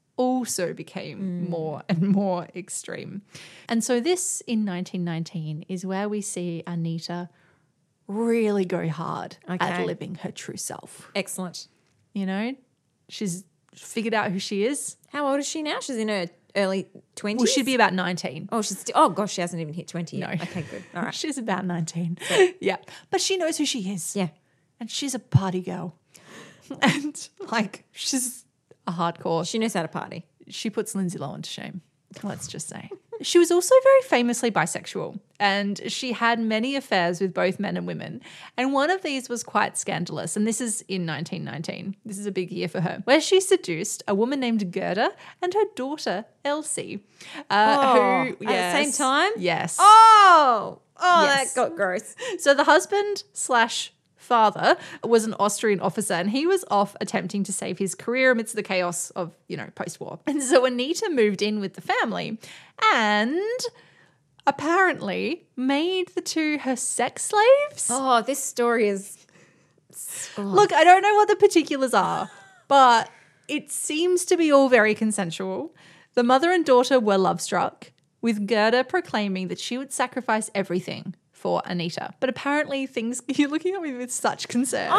also became more and more extreme. And so this in 1919 is where we see Anita really go hard at Okay. living her true self. Excellent. You know, she's figured out who she is. How old is she now? She's in her early 20s? Well, she'd be about 19. Oh, she's oh gosh, she hasn't even hit 20 yet. No. Okay, good. All right. She's about 19. Yeah. But she knows who she is. Yeah. And she's a party girl. And like, she's a hardcore. She knows how to party. She puts Lindsay Lohan to shame, let's just say. She was also very famously bisexual, and she had many affairs with both men and women. And one of these was quite scandalous, and this is in 1919. This is a big year for her, where she seduced a woman named Gerda and her daughter Elsie. Who at the same time? Yes. Oh, Yes. that got gross. So the husband / father was an Austrian officer, and he was off attempting to save his career amidst the chaos of, you know, post-war. And so Anita moved in with the family and apparently made the two her sex slaves. Oh, this story is. Look, I don't know what the particulars are, but it seems to be all very consensual. The mother and daughter were love-struck, with Gerda proclaiming that she would sacrifice everything for Anita. But apparently things, you're looking at me with such concern.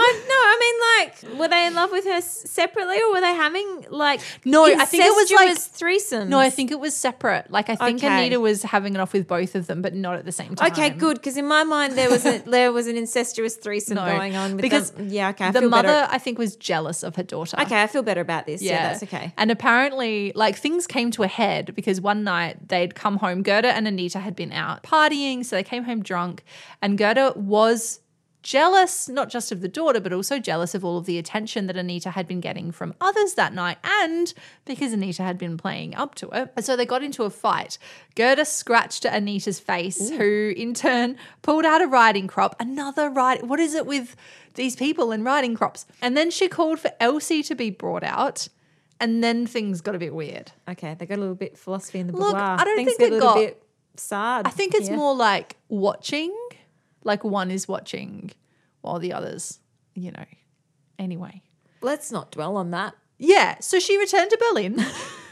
I mean, like, were they in love with her separately, or were they having like No, I think it was like threesomes? No, I think it was separate. Like I think Okay. Anita was having it off with both of them, but not at the same time. Okay, good, because in my mind there was an incestuous threesome No, going on with because them. Yeah, okay, I the feel mother, better. I think, was jealous of her daughter. Okay, I feel better about this. Yeah, that's okay. And apparently, like, things came to a head because one night they'd come home. Gerda and Anita had been out partying, so they came home drunk. And Gerda was jealous, not just of the daughter, but also jealous of all of the attention that Anita had been getting from others that night, and because Anita had been playing up to it. And so they got into a fight. Gerda scratched at Anita's face, who in turn pulled out a riding crop. What is it with these people and riding crops? And then she called for Elsie to be brought out. And then things got a bit weird. Okay, they got a little bit philosophy in the Look, boudoir. I don't Things think get it a little got- bit sad. I think it's here. more like watching, like one is watching while the others, you know, anyway. Let's not dwell on that. Yeah, so she returned to Berlin.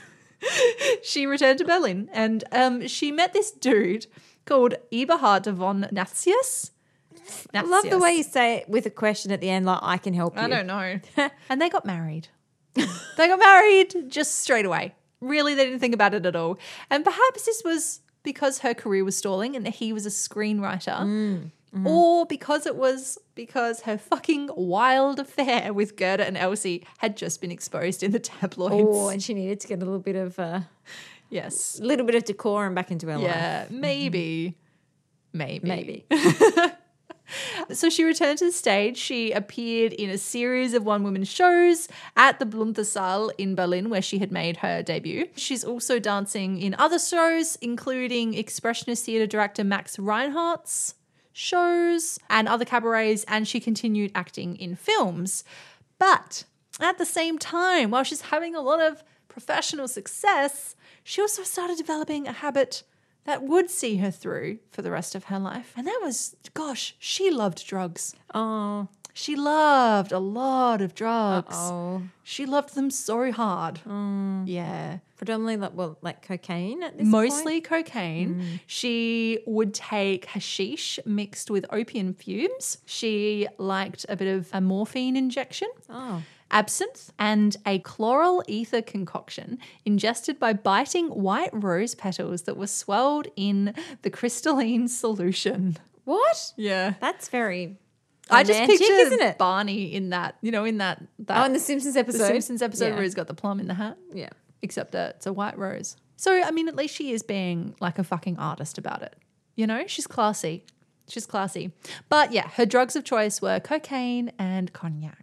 And she met this dude called Eberhard von Natsius. I love the way you say it with a question at the end, like I can help you. I don't know. And they got married. They got married just straight away. Really, they didn't think about it at all. And perhaps this was because her career was stalling and he was a screenwriter. Or because her fucking wild affair with Gerda and Elsie had just been exposed in the tabloids. Oh, and she needed to get a little bit of Yes. little bit of decorum back into her life. Yeah, maybe. So she returned to the stage. She appeared in a series of one-woman shows at the Blumenthal in Berlin, where she had made her debut. She's also dancing in other shows, including Expressionist theatre director Max Reinhardt's shows and other cabarets, and she continued acting in films. But at the same time, while she's having a lot of professional success, she also started developing a habit that would see her through for the rest of her life. And that was, gosh, she loved drugs. Oh. She loved a lot of drugs. Oh. She loved them so hard. Yeah. Predominantly, like cocaine at this Mostly point? cocaine. She would take hashish mixed with opium fumes. She liked a bit of a morphine injection. Oh. Absinthe and a chloral ether concoction ingested by biting white rose petals that were swirled in the crystalline solution. What? Yeah. That's very I just romantic, picture isn't it? Barney in that, in that Oh, in the Simpsons episode. the Simpsons episode Yeah. where he's got the plum in the hat. Yeah. Except that it's a white rose. So, I mean, at least she is being like a fucking artist about it. You know, she's classy. She's classy. But yeah, her drugs of choice were cocaine and cognac.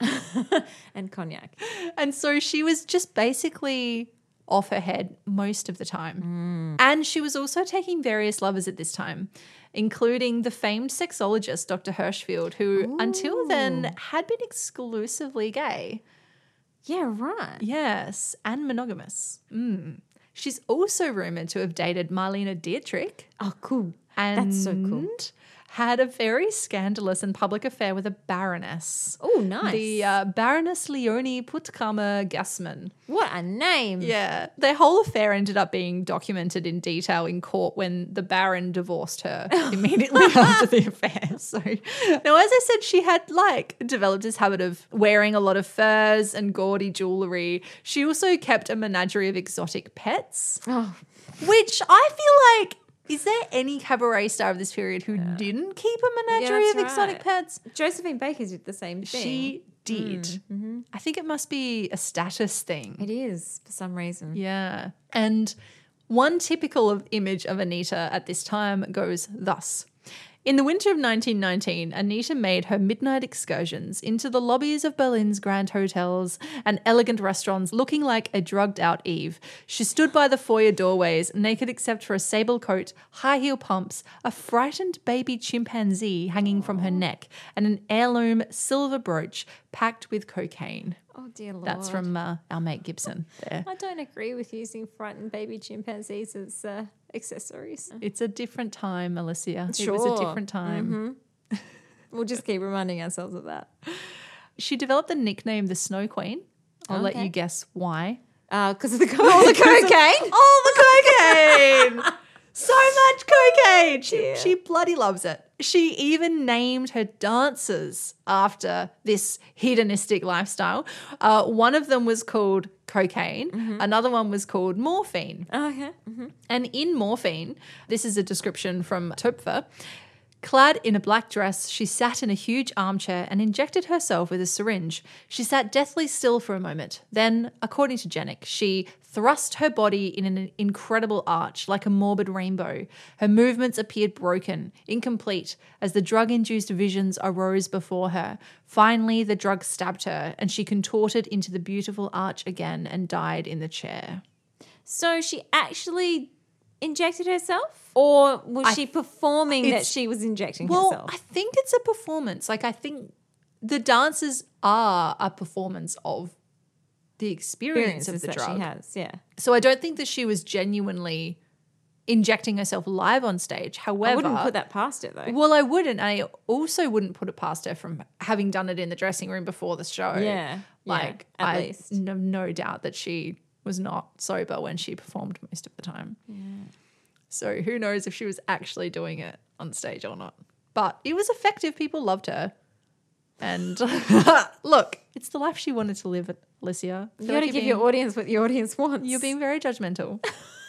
And cognac. And so she was just basically off her head most of the time. And she was also taking various lovers at this time, including the famed sexologist, Dr. Hirschfeld, who until then had been exclusively gay. Yeah, right. Yes, and monogamous. She's also rumoured to have dated Marlene Dietrich. Oh, cool. And That's so cool. had a very scandalous and public affair with a baroness. Oh, nice. The Baroness Leonie Puttkamer Gassman. What a name. Yeah. Their whole affair ended up being documented in detail in court when the Baron divorced her immediately after the affair. So now, as I said, she had developed this habit of wearing a lot of furs and gaudy jewellery. She also kept a menagerie of exotic pets, which I feel like, is there any cabaret star of this period who didn't keep a menagerie of that's exotic right. pets? Josephine Baker did the same thing. She did. I think it must be a status thing. It is, for some reason. Yeah. And one typical image of Anita at this time goes thus. In the winter of 1919, Anita made her midnight excursions into the lobbies of Berlin's grand hotels and elegant restaurants looking like a drugged-out Eve. She stood by the foyer doorways, naked except for a sable coat, high-heel pumps, a frightened baby chimpanzee hanging from her neck, and an heirloom silver brooch packed with cocaine. Oh, dear Lord. That's from our mate Gibson there. I don't agree with using frightened baby chimpanzees as accessories. It's a different time, Alicia. It was Sure. a different time. We'll just keep reminding ourselves of that. She developed the nickname the Snow Queen. I'll let Okay. you guess why. Because of the cocaine. All the cocaine! So much cocaine! She bloody loves it. She even named her dancers after this hedonistic lifestyle. One of them was called cocaine. Another one was called morphine. Okay. And in morphine, this is a description from Topfer, clad in a black dress, she sat in a huge armchair and injected herself with a syringe. She sat deathly still for a moment. Then, according to Jenick, she thrust her body in an incredible arch like a morbid rainbow. Her movements appeared broken, incomplete, as the drug-induced visions arose before her. Finally, the drug stabbed her, and she contorted into the beautiful arch again and died in the chair. So she actually injected herself? Or was she performing that it's- she was injecting Well, herself? I think it's a performance. I think the dances are a performance of the experience of the that drug. she has, yeah. So I don't think that she was genuinely injecting herself live on stage. However, I wouldn't put that past it though. Well, I wouldn't. I also wouldn't put it past her from having done it in the dressing room before the show. Yeah, Like, yeah, at I least. have no doubt that she was not sober when she performed most of the time. So who knows if she was actually doing it on stage or not. But it was effective. People loved her. And look, it's the life she wanted to live, Alicia. I You feel got to like give you're your audience what the audience wants. You're being very judgmental.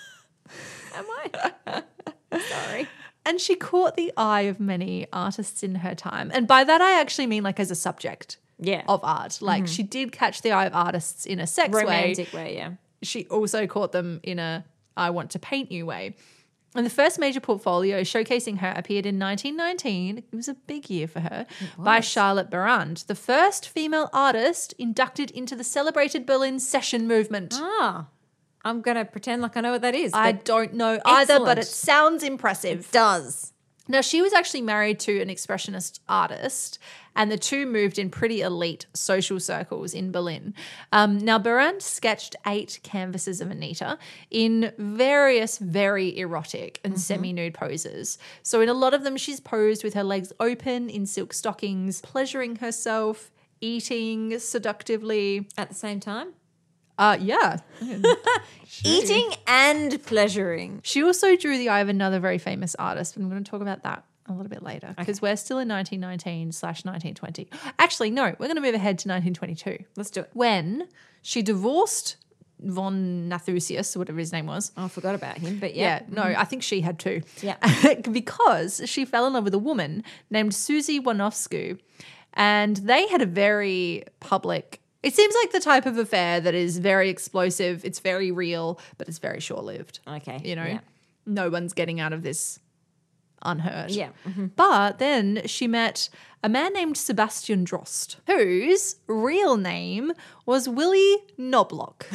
Am I? Sorry. And she caught the eye of many artists in her time. And by that, I actually mean like as a subject Yeah. of art. Like she did catch the eye of artists in a sex Romantic way, yeah. She also caught them in a I want to paint you way. And the first major portfolio showcasing her appeared in 1919. It was a big year for her, by Charlotte Barrand, the first female artist inducted into the celebrated Berlin Session movement. Ah, I'm going to pretend like I know what that is. I but don't know either, but Excellent. it sounds impressive. it does. Now, she was actually married to an expressionist artist, and the two moved in pretty elite social circles in Berlin. Now, Barrand sketched 8 canvases of Anita in various very erotic and semi-nude poses. So in a lot of them, she's posed with her legs open in silk stockings, pleasuring herself, eating seductively. At the same time? Yeah. Eating and pleasuring. She also drew the eye of another very famous artist, and I'm going to talk about that a little bit later because we're still in 1919/1920. Actually, no, we're going to move ahead to 1922. Let's do it. When she divorced von Nathusius, or whatever his name was. Oh, I forgot about him, but Yeah, no, I think she had too. Yeah. Because she fell in love with a woman named Susie Wanowsku, and they had a very public. It seems like the type of affair that is very explosive. It's very real, but it's very short-lived. Okay. You know, Yeah. no one's getting out of this unhurt. Yeah. But then she met a man named Sebastian Drost, whose real name was Willie Knobloch.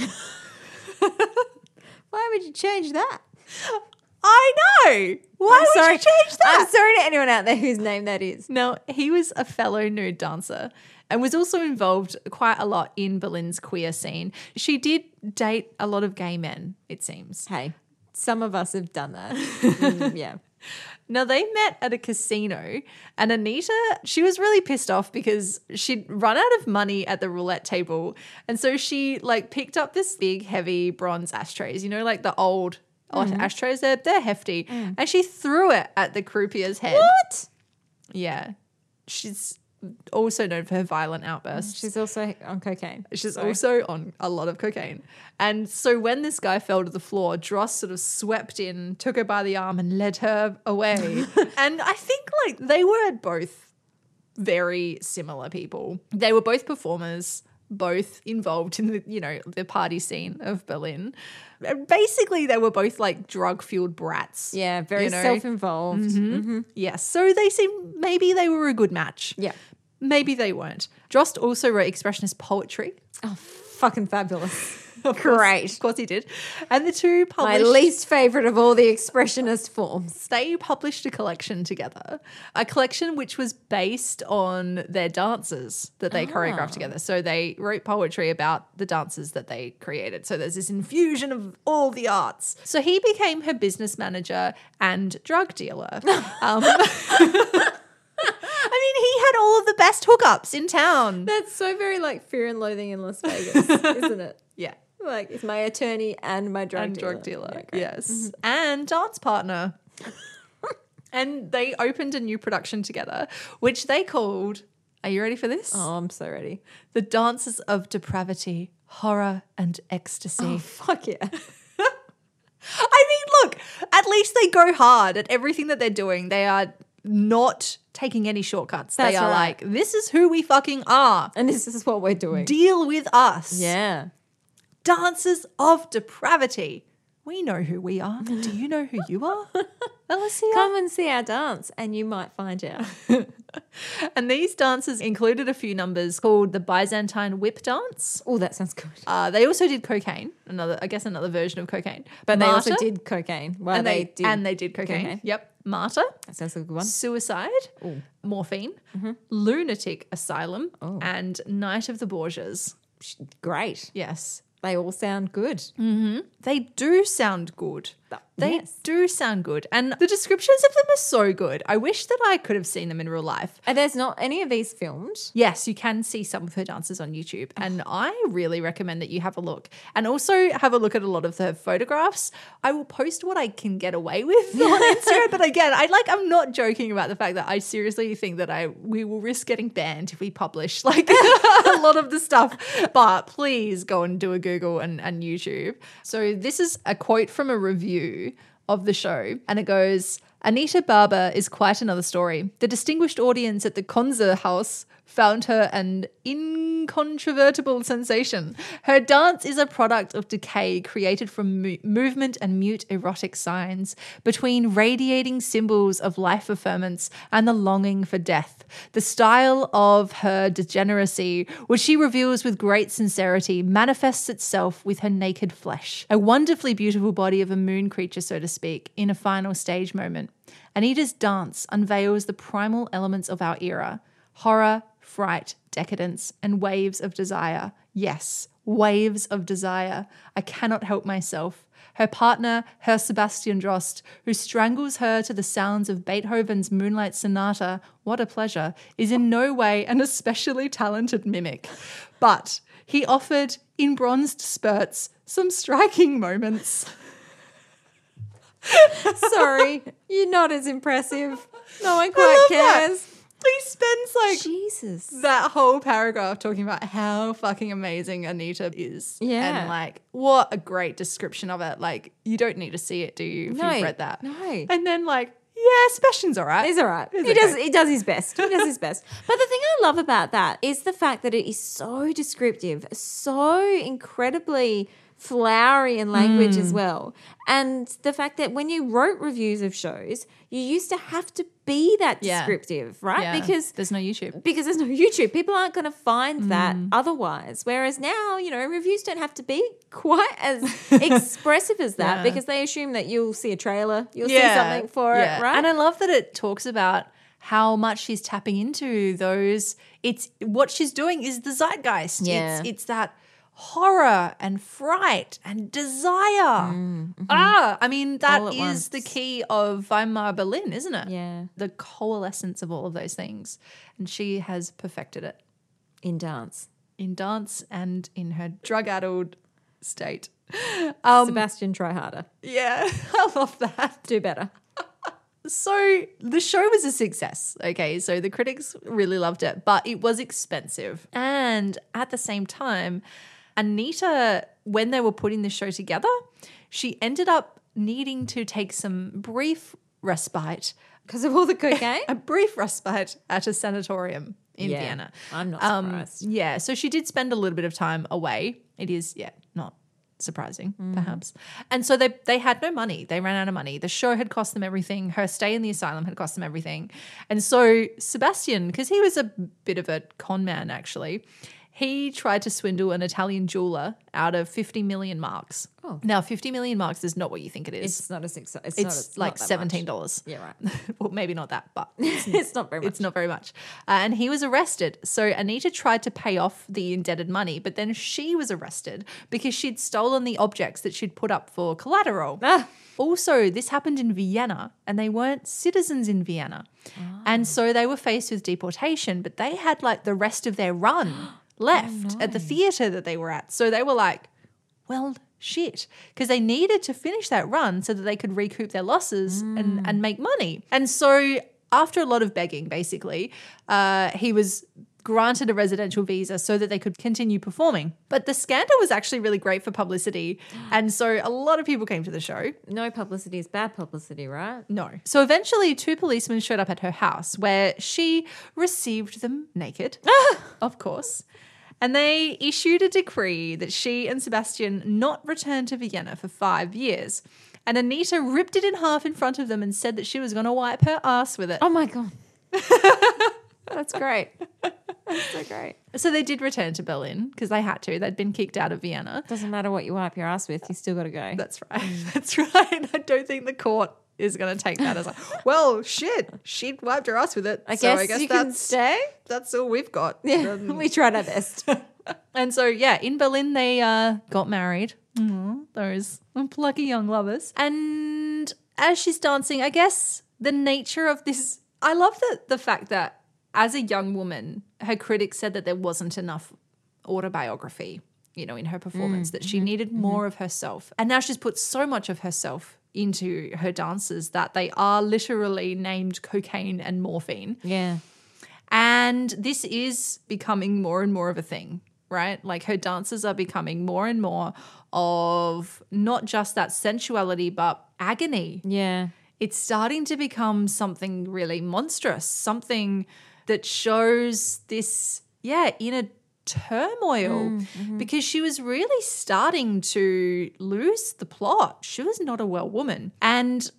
Why would you change that? I know. Why would you change that? I'm sorry to anyone out there whose name that is. No, he was a fellow nude dancer and was also involved quite a lot in Berlin's queer scene. She did date a lot of gay men, it seems. Hey, some of us have done that. Yeah. Now, they met at a casino, and Anita, she was really pissed off because she'd run out of money at the roulette table. And so she picked up this big, heavy bronze ashtrays, like the old ashtrays, they're hefty. And she threw it at the croupier's head. What? Yeah. She's also known for her violent outbursts. She's also on cocaine. She's also on a lot of cocaine. And so when this guy fell to the floor, Dross sort of swept in, took her by the arm and led her away. And I think they were both very similar people. They were both performers, both involved in the party scene of Berlin. And basically, they were both drug-fueled brats. Yeah, very self-involved. Yes. So maybe they were a good match. Yeah. Maybe they weren't. Drost also wrote expressionist poetry. Oh, fucking fabulous. Great. Of course he did. And the two My published... least favourite of all the expressionist forms. They published a collection together, a collection which was based on their dances that they choreographed together. So they wrote poetry about the dances that they created. So there's this infusion of all the arts. So he became her business manager and drug dealer. I mean, he had all of the best hookups in town. That's so very Fear and Loathing in Las Vegas, isn't it? Yeah. It's my attorney and my drug And dealer. drug dealer, Yeah, great. yes. And dance partner. And they opened a new production together, which they called, are you ready for this? Oh, I'm so ready. The Dances of Depravity, Horror and Ecstasy. Oh, fuck yeah. I mean, look, at least they go hard at everything that they're doing. They are not taking any shortcuts. That's they are right. this is who we fucking are. And this is what we're doing. Deal with us. Yeah. Dances of Depravity. We know who we are. Do you know who you are, Alicia? Come and see our dance and you might find out. And these dances included a few numbers called the Byzantine Whip Dance. Oh, that sounds good. They also did cocaine, another version of cocaine. But they also Martyr, did cocaine. Well, and they did cocaine. cocaine. Yep. Martyr, That sounds like a good one. Suicide, Morphine, Lunatic Asylum, and Night of the Borgias. Great. Yes. They all sound good. They do sound good. They Yes. do sound good. And the descriptions of them are so good. I wish that I could have seen them in real life. And there's not any of these filmed. Yes, you can see some of her dances on YouTube. And I really recommend that you have a look. And also have a look at a lot of her photographs. I will post what I can get away with on Instagram. But again, I'm not joking about the fact that I seriously think that we will risk getting banned if we publish a lot of the stuff. But please go and do a Google and YouTube. So this is a quote from a review of the show, and it goes, Anita Barber is quite another story. The distinguished audience at the Konzer House found her an incontrovertible sensation. Her dance is a product of decay created from movement and mute erotic signs between radiating symbols of life affirmance and the longing for death. The style of her degeneracy, which she reveals with great sincerity, manifests itself with her naked flesh, a wonderfully beautiful body of a moon creature, so to speak, in a final stage moment. Anita's dance unveils the primal elements of our era: horror, fright, decadence, and waves of desire. Yes, waves of desire. I cannot help myself. Her partner, Herr Sebastian Drost, who strangles her to the sounds of Beethoven's Moonlight Sonata, what a pleasure, is in no way an especially talented mimic. But he offered, in bronzed spurts, some striking moments. Sorry, you're not as impressive. No one quite cares. He spends like Jesus. that whole paragraph talking about how fucking amazing Anita is. Yeah. And like, what a great description of it. Like, you don't need to see it, do you, if No, you've read that? no. And then like, yeah, Sebastian's all right. He's all right. He's He okay. does his best. He does his best. But the thing I love about that is the fact that it is so descriptive, so incredibly flowery in language as well. And the fact that when you wrote reviews of shows, you used to have to be that Yeah. descriptive, right? Yeah, Because there's no YouTube. there's no YouTube. People aren't going to find that otherwise. Whereas now, reviews don't have to be quite as expressive as that Yeah. because they assume that you'll see a trailer, you'll see something for it, right? And I love that it talks about how much she's tapping into those. It's what she's doing is the zeitgeist. Yeah. It's that horror and fright and desire. I mean, that All at is once. the key of Weimar Berlin, isn't it? Yeah. The coalescence of all of those things. And she has perfected it In dance. in dance and in her drug-addled state. Sebastian, try harder. Yeah, I love that. Do better. So the show was a success, okay? So the critics really loved it, but it was expensive. And at the same time, Anita, when they were putting the show together, she ended up needing to take some brief respite, Because of all the cocaine? a brief respite at a sanatorium in Yeah, Vienna. I'm not surprised. Yeah, so she did spend a little bit of time away. It is, not surprising, perhaps. And so they had no money. They ran out of money. The show had cost them everything. Her stay in the asylum had cost them everything. And so Sebastian, because he was a bit of a con man actually, he tried to swindle an Italian jeweler out of 50 million marks. Oh. Now, 50 million marks is not what you think it is. It's not a success. It's like $17. Yeah, right. Well, maybe not that, but It's not very much. it's not very much. And he was arrested. So Anita tried to pay off the indebted money, but then she was arrested because she'd stolen the objects that she'd put up for collateral. Also, this happened in Vienna and they weren't citizens in Vienna. And so they were faced with deportation, but they had like the rest of their run left at the theatre that they were at. So they were like, well, shit, because they needed to finish that run so that they could recoup their losses and make money. And so after a lot of begging, basically, he was granted a residential visa so that they could continue performing. But the scandal was actually really great for publicity. And so a lot of people came to the show. No publicity is bad publicity, right? No. So eventually 2 policemen showed up at her house where she received them naked, of course. And they issued a decree that she and Sebastian not return to Vienna for 5 years. And Anita ripped it in half in front of them and said that she was going to wipe her ass with it. Oh my God. That's great. That's so great. So they did return to Berlin because they had to. They'd been kicked out of Vienna. Doesn't matter what you wipe your ass with, you still got to go. That's right. That's right. I don't think the court is going to take that as like, well, shit, she wiped her ass with it. I so guess you can stay. That's all we've got. Yeah, we tried our best. And so, yeah, in Berlin, they got married. Those plucky young lovers. And as she's dancing, I guess the nature of this, I love the fact that as a young woman, her critics said that there wasn't enough autobiography, in her performance, that she needed more of herself. And now she's put so much of herself into her dances that they are literally named cocaine and morphine. Yeah. And this is becoming more and more of a thing, right? Like her dances are becoming more and more of not just that sensuality, but agony. Yeah. it's starting to become something really monstrous, something that shows this, inner turmoil because she was really starting to lose the plot. She was not a well woman. And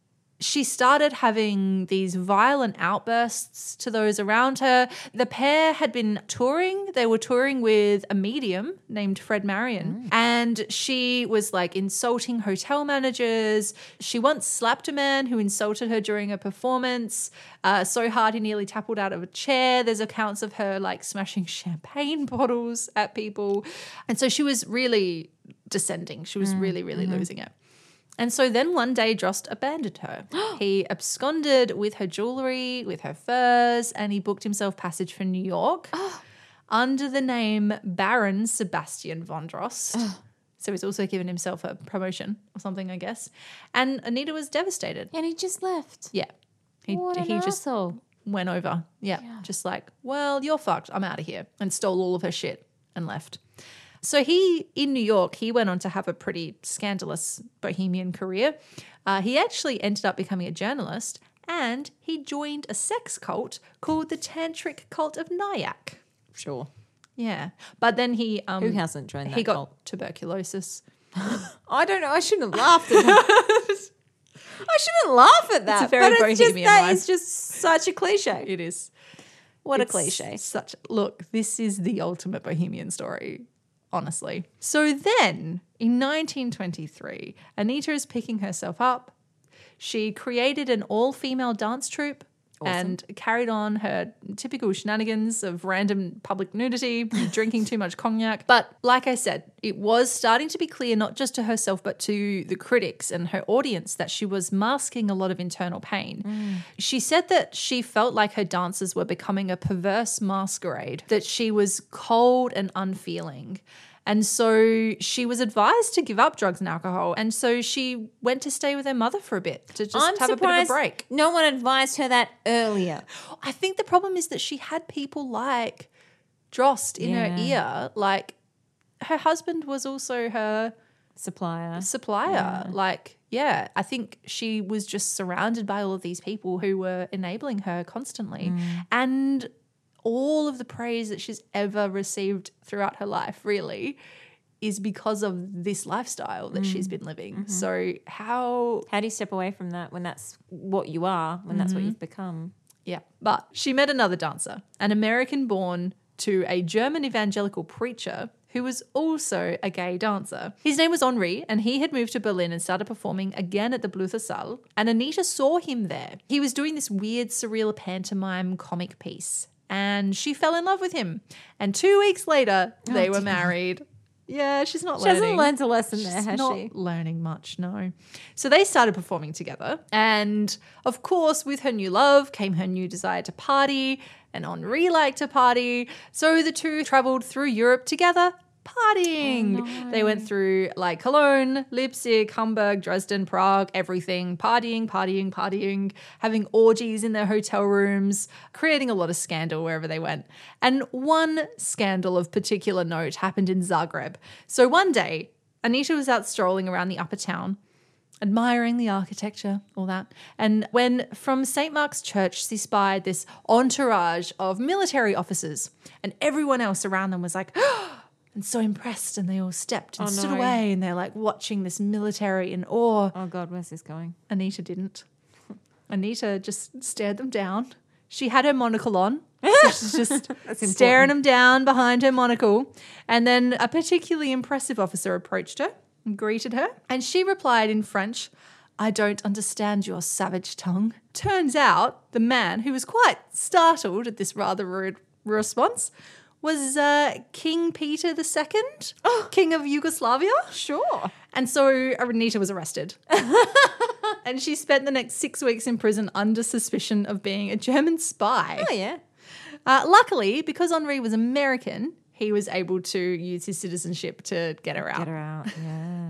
she started having these violent outbursts to those around her. The pair had been touring. They were touring with a medium named Fred Marion. And she was like insulting hotel managers. She once slapped a man who insulted her during a performance so hard he nearly toppled out of a chair. There's accounts of her like smashing champagne bottles at people. And so she was really descending. She was really losing it. And so then one day Drost abandoned her. He absconded with her jewellery, with her furs, and he booked himself passage for New York under the name Baron Sebastian von Drost. So he's also given himself a promotion or something, I guess. And Anita was devastated. And he just left. Yeah. He just asshole. went over. Yeah. Just like, well, you're fucked. I'm out of here. And stole all of her shit and left. So in New York, he went on to have a pretty scandalous bohemian career. He actually ended up becoming a journalist, and he joined a sex cult called the Tantric Cult of Nyack. Sure. Yeah. But then he... Who hasn't joined that He got cult? tuberculosis. I don't know. I shouldn't have laughed at that. I shouldn't laugh at that. It's a very but it's just, bohemian that line. is just such a cliche. It is. What It's a cliche. Look, this is the ultimate bohemian story, honestly. So then, in 1923, Anita is picking herself up. She created an all-female dance troupe and carried on her typical shenanigans of random public nudity, drinking too much cognac. But like I said, it was starting to be clear, not just to herself, but to the critics and her audience, that she was masking a lot of internal pain. She said that she felt like her dances were becoming a perverse masquerade, that she was cold and unfeeling. And so she was advised to give up drugs and alcohol. And so she went to stay with her mother for a bit to just have a bit of a break. No one advised her that earlier. I think the problem is that she had people like Drost in her ear. Like, her husband was also her Supplier. Like, I think she was just surrounded by all of these people who were enabling her constantly. And all of the praise that she's ever received throughout her life really is because of this lifestyle that she's been living. So how do you step away from that when that's what you are, when that's what you've become? Yeah. But she met another dancer, an American born to a German evangelical preacher who was also a gay dancer. His name was Henri, and he had moved to Berlin and started performing again at the Bluther Saal. And Anita saw him there. He was doing this weird, surreal pantomime comic piece. And she fell in love with him. And 2 weeks later, they were married. Yeah, she's not learning. She hasn't learned a lesson there, has She's not she? learning much, no. So they started performing together. And of course, with her new love came her new desire to party. And Henri liked to party. So the two traveled through Europe together, partying. They went through like Cologne, Leipzig, Hamburg, Dresden, Prague, everything. Partying, having orgies in their hotel rooms, creating a lot of scandal wherever they went. And one scandal of particular note happened in Zagreb. So one day, Anita was out strolling around the upper town, admiring the architecture, all that. And when from St. Mark's Church, she spied this entourage of military officers, and everyone else around them was like, and so impressed, and they all stepped and stood away, and they're like watching this military in awe. Oh God, where's this going? Anita didn't. Anita just stared them down. She had her monocle on. So she's just staring them down behind her monocle. And then a particularly impressive officer approached her and greeted her. And she replied in French, "I don't understand your savage tongue." Turns out the man, who was quite startled at this rather rude response, was King Peter II, King of Yugoslavia. Sure. And so Anita was arrested. And she spent the next 6 weeks in prison under suspicion of being a German spy. Oh, yeah. Luckily, because Henri was American, he was able to use his citizenship to get her out. Get her out, yeah.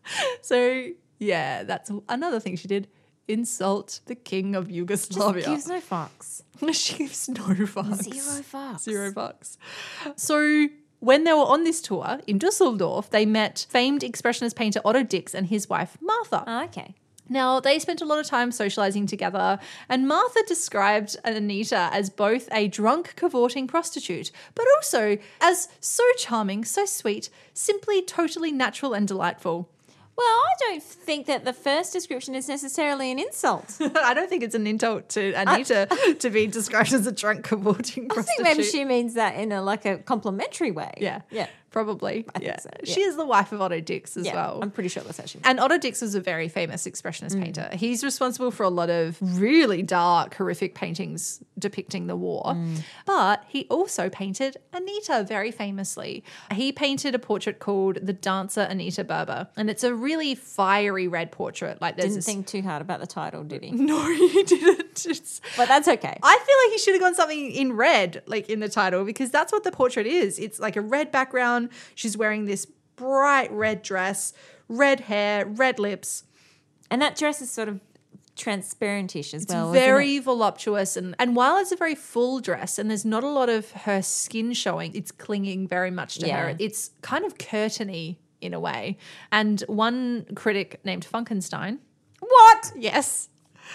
So, yeah, that's another thing she did. Insult the King of Yugoslavia. Gives no fucks. She gives no fucks. Zero fucks. Zero bucks. So when they were on this tour in Dusseldorf, they met famed expressionist painter Otto Dix and his wife Martha. Oh, okay. Now, they spent a lot of time socializing together, and Martha described Anita as both a drunk, cavorting prostitute, but also as so charming, so sweet, simply totally natural and delightful. Well, I don't think that the first description is necessarily an insult. I don't think it's an insult to Anita to be described as a drunk, cavorting I prostitute. think maybe she means that in a complimentary way. Yeah. Yeah. Probably. I think so, yeah. She is the wife of Otto Dix as Yeah, well. I'm pretty sure that's actually. And Otto Dix was a very famous expressionist painter. He's responsible for a lot of really dark, horrific paintings depicting the war. But he also painted Anita very famously. He painted a portrait called The Dancer Anita Berber. And it's a really fiery red portrait. Like there's Didn't this- think too hard about the title, did he? No, he didn't. But that's okay. I feel like he should have gone something in red, like in the title, because that's what the portrait is. It's like a red background. She's wearing this bright red dress, red hair, red lips. And that dress is sort of transparentish as well. Very voluptuous. And while it's a very full dress and there's not a lot of her skin showing, it's clinging very much to her. Yeah. It's kind of curtainy in a way. And one critic named Funkenstein. What? Yes.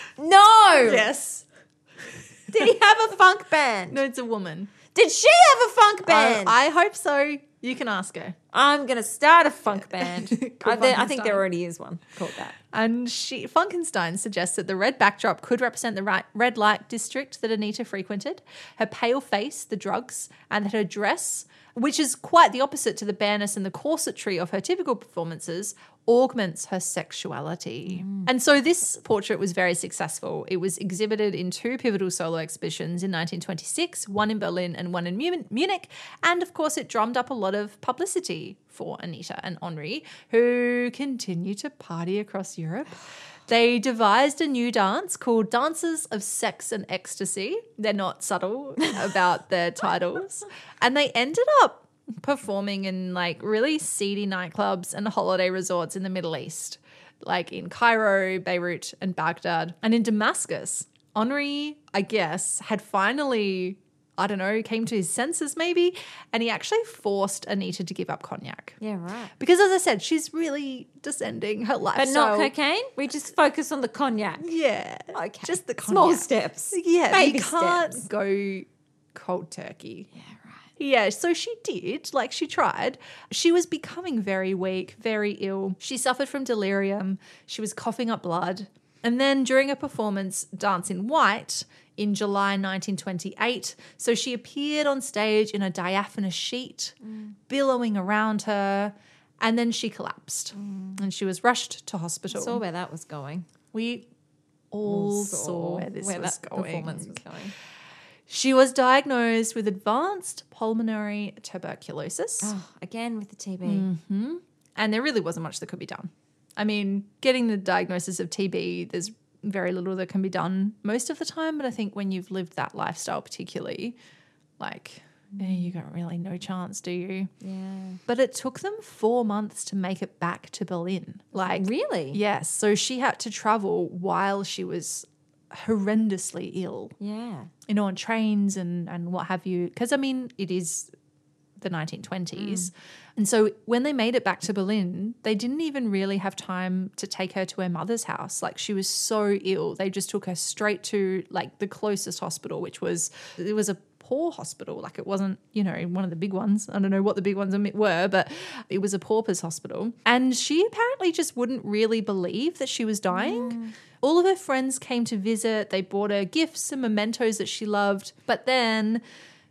No. Yes. Did he have a funk band? No, it's a woman. Did she have a funk band? I hope so. You can ask her. I'm going to start a funk band. Called I think Funkenstein. there already is one called that. And Funkenstein suggests that the red backdrop could represent the red light district that Anita frequented, her pale face, the drugs, and that her dress, which is quite the opposite to the bareness and the corsetry of her typical performances, augments her sexuality. And so this portrait was very successful. It was exhibited in 2 pivotal solo exhibitions in 1926, one in Berlin and one in Munich. And of course, it drummed up a lot of publicity for Anita and Henri, who continue to party across Europe. They devised a new dance called Dances of Sex and Ecstasy. They're not subtle about their titles. And they ended up performing in like really seedy nightclubs and holiday resorts in the Middle East, like in Cairo, Beirut, and Baghdad. And in Damascus, Henri, I guess, had finally, I don't know, came to his senses maybe, and he actually forced Anita to give up cognac. Yeah, right. Because as I said, she's really descending her But lifestyle. not cocaine? We just focus on the cognac. Yeah. Okay. Just the Small cognac. steps. Yeah, Baby you can't steps. go cold turkey. Yeah, right. Yeah, so she did, like she tried. She was becoming very weak, very ill. She suffered from delirium. She was coughing up blood. And then during a performance, Dance in White, in July 1928, so she appeared on stage in a diaphanous sheet, billowing around her, and then she collapsed and she was rushed to hospital. Saw where that was going. We all saw where this was that going. performance was going. She was diagnosed with advanced pulmonary tuberculosis, Oh, again with the TB. and there really wasn't much that could be done. I mean, getting the diagnosis of TB, there's very little that can be done most of the time, but I think when you've lived that lifestyle particularly, like, you got really no chance, do you? Yeah. But it took them 4 months to make it back to Berlin. Like, Really? yes. So she had to travel while she was horrendously ill. Yeah. You know, on trains and what have you. Because, I mean, it is the 1920s. And so when they made it back to Berlin, they didn't even really have time to take her to her mother's house. Like, she was so ill. They just took her straight to, like, the closest hospital, which was, it was a poor hospital. Like, it wasn't, you know, one of the big ones. I don't know what the big ones were, but it was a pauper's hospital. And she apparently just wouldn't really believe that she was dying. All of her friends came to visit. They bought her gifts and mementos that she loved. But then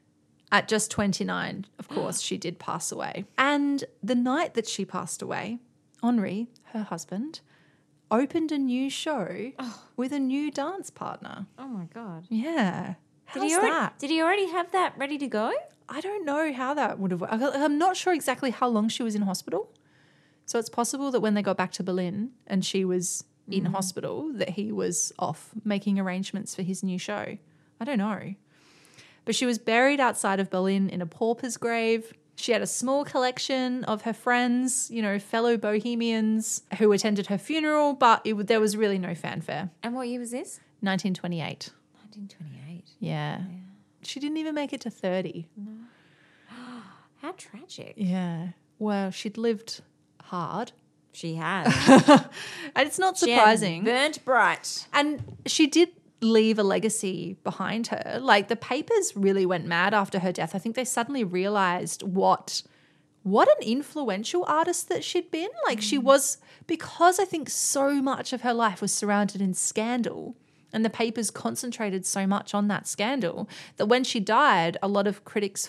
at just 29, of course, she did pass away. And the night that she passed away, Henri, her husband, opened a new show with a new dance partner. Oh my God. Yeah. How's Did that? he already have that ready to go? I don't know how that would have worked. I'm not sure exactly how long she was in hospital. So it's possible that when they got back to Berlin and she was in hospital, that he was off making arrangements for his new show. I don't know. But she was buried outside of Berlin in a pauper's grave. She had a small collection of her friends, you know, fellow bohemians who attended her funeral, but there was really no fanfare. And what year was this? 1928. 1928. Yeah. She didn't even make it to 30. How tragic. Yeah. Well, she'd lived hard. She had. And it's not She had surprising. burnt bright. And she did leave a legacy behind her. Like the papers really went mad after her death. I think they suddenly realized what an influential artist that she'd been. Like she was, because I think so much of her life was surrounded in scandal and the papers concentrated so much on that scandal that when she died, a lot of critics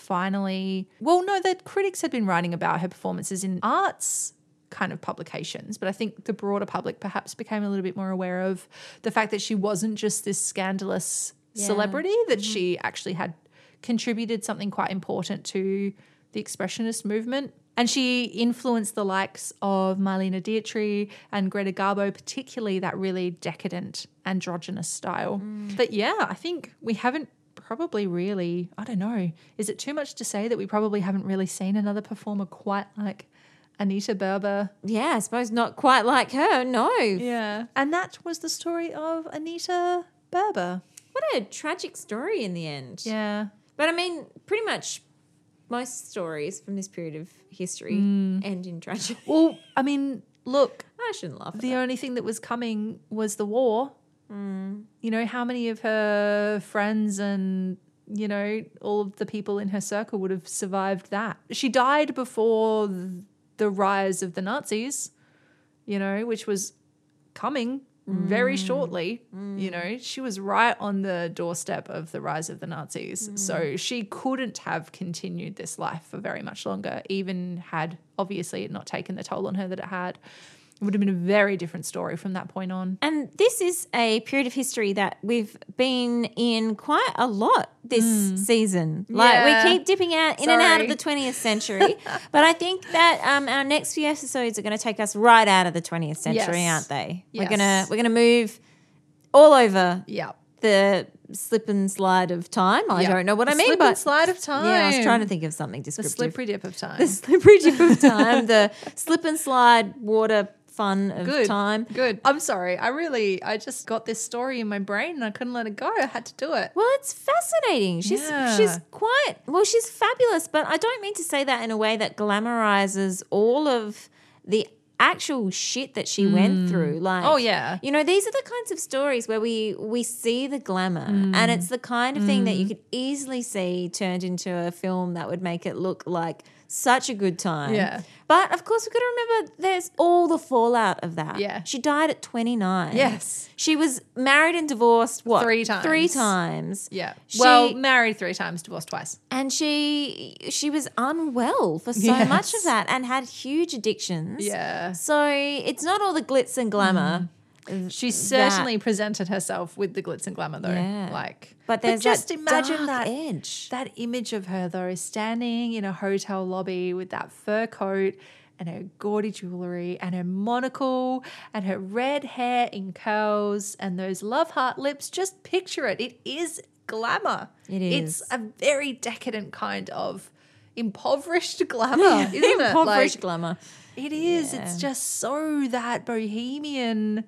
the critics had been writing about her performances in arts kind of publications, but I think the broader public perhaps became a little bit more aware of the fact that she wasn't just this scandalous celebrity, that she actually had contributed something quite important to the Expressionist movement. And she influenced the likes of Marlene Dietrich and Greta Garbo, particularly that really decadent androgynous style. But yeah, I think we haven't probably really, I don't know, is it too much to say that we probably haven't really seen another performer quite like Anita Berber? Yeah, I suppose not quite like her, no. Yeah. And that was the story of Anita Berber. What a tragic story in the end. Yeah. But I mean, pretty much most stories from this period of history end in tragedy. Well, I mean, look, I shouldn't laugh at the that. only thing that was coming was the war. You know, how many of her friends and, you know, all of the people in her circle would have survived that? She died before the rise of the Nazis, you know, which was coming very shortly. You know, she was right on the doorstep of the rise of the Nazis. So she couldn't have continued this life for very much longer, even had obviously it not taken the toll on her that it had. It would have been a very different story from that point on. And this is a period of history that we've been in quite a lot this season. Like Yeah. we keep dipping out in and out of Sorry. the 20th century. But I think that our next few episodes are going to take us right out of the 20th century, Yes. aren't they? Yes. We're gonna move all over Yeah. the slip and slide of time. I Yeah. don't know what I The mean, slip but and slide of time. yeah, I was trying to think of something The descriptive. slippery dip of time. The slippery dip of time, the slip and slide water fun of time. Good. I'm sorry. I just got this story in my brain and I couldn't let it go. I had to do it. Well, it's fascinating. She's she's fabulous, but I don't mean to say that in a way that glamorizes all of the actual shit that she went through. Like, Oh, yeah. you know, these are the kinds of stories where we see the glamour, and it's the kind of thing that you could easily see turned into a film that would make it look like such a good time. Yeah. But of course, we've got to remember there's all the fallout of that. Yeah. She died at 29. Yes. She was married and divorced, what? 3 times. 3 times. Yeah. She- Well, married 3 times, divorced twice. And she was unwell for so Yes. much of that and had huge addictions. Yeah. So it's not all the glitz and glamour. She certainly presented herself with the glitz and glamour, though. Yeah. Like, But there's just that imagine dark that edge. that image of her though, standing in a hotel lobby with that fur coat and her gaudy jewelry and her monocle and her red hair in curls and those love heart lips. Just picture it. It is glamour. It is. It's a very decadent kind of impoverished glamour, isn't it? Impoverished Like, glamour. it is. Yeah. It's just so that bohemian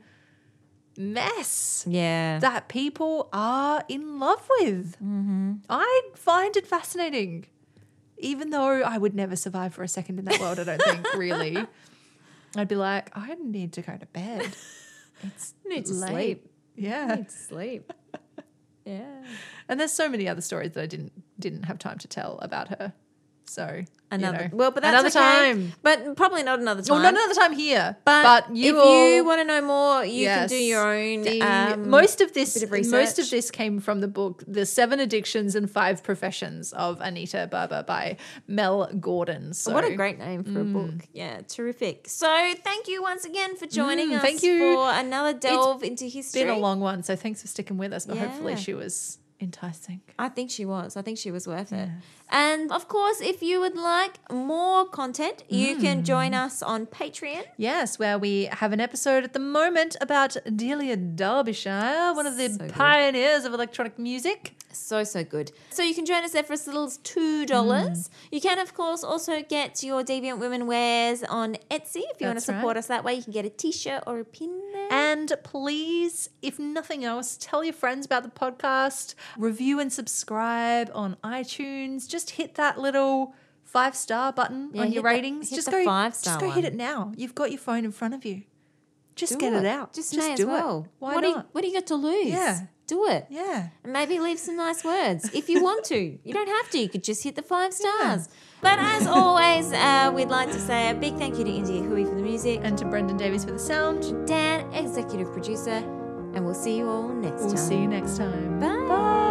mess Yeah. that people are in love with. Mm-hmm. I find it fascinating, even though I would never survive for a second in that world. I don't think really. I'd be like, I need to go to bed. It's Need to late. sleep. Yeah, Need to sleep. Yeah. and there's so many other stories that I didn't have time to tell about her. So Another. you know, Well, but that's another okay. time. But probably not another time. Well, not another time here. But you if all, you want to know more, you can do your own. Most of this, bit of most research. of this came from the book "The 7 Addictions and 5 Professions" of Anita Berber by Mel Gordon. So What a great name for a book. Yeah, terrific. So thank you once again for joining us thank you. for another delve into history. been a long one, so thanks for sticking with us. But hopefully, Yeah. she was enticing. I think she was. I think she was worth it. And of course, if you would like more content, you can join us on Patreon. Yes, where we have an episode at the moment about Delia Derbyshire, one of the So good. pioneers of electronic music. So good. So you can join us there for as little as $2. You can, of course, also get your Deviant Women wares on Etsy. If you want to That's right. support us that way, you can get a t-shirt or a pin there. And please, if nothing else, tell your friends about the podcast, review and subscribe on iTunes. Just hit that little 5-star button Yeah, on hit your the- ratings. hit Just the go 5-star Just go hit one. it now. You've got your phone in front of you. Just Do get it out. Just Just may do as well. it. Why what not? what do you got to lose? Yeah. Do it. Yeah. And maybe leave some nice words if you want to. You don't have to. You could just hit the 5 stars. But as always, we'd like to say a big thank you to India Hui for the music, And to Brendan Davies for the sound. Dan, executive producer, and we'll see you all next time. We'll see you next time. Bye.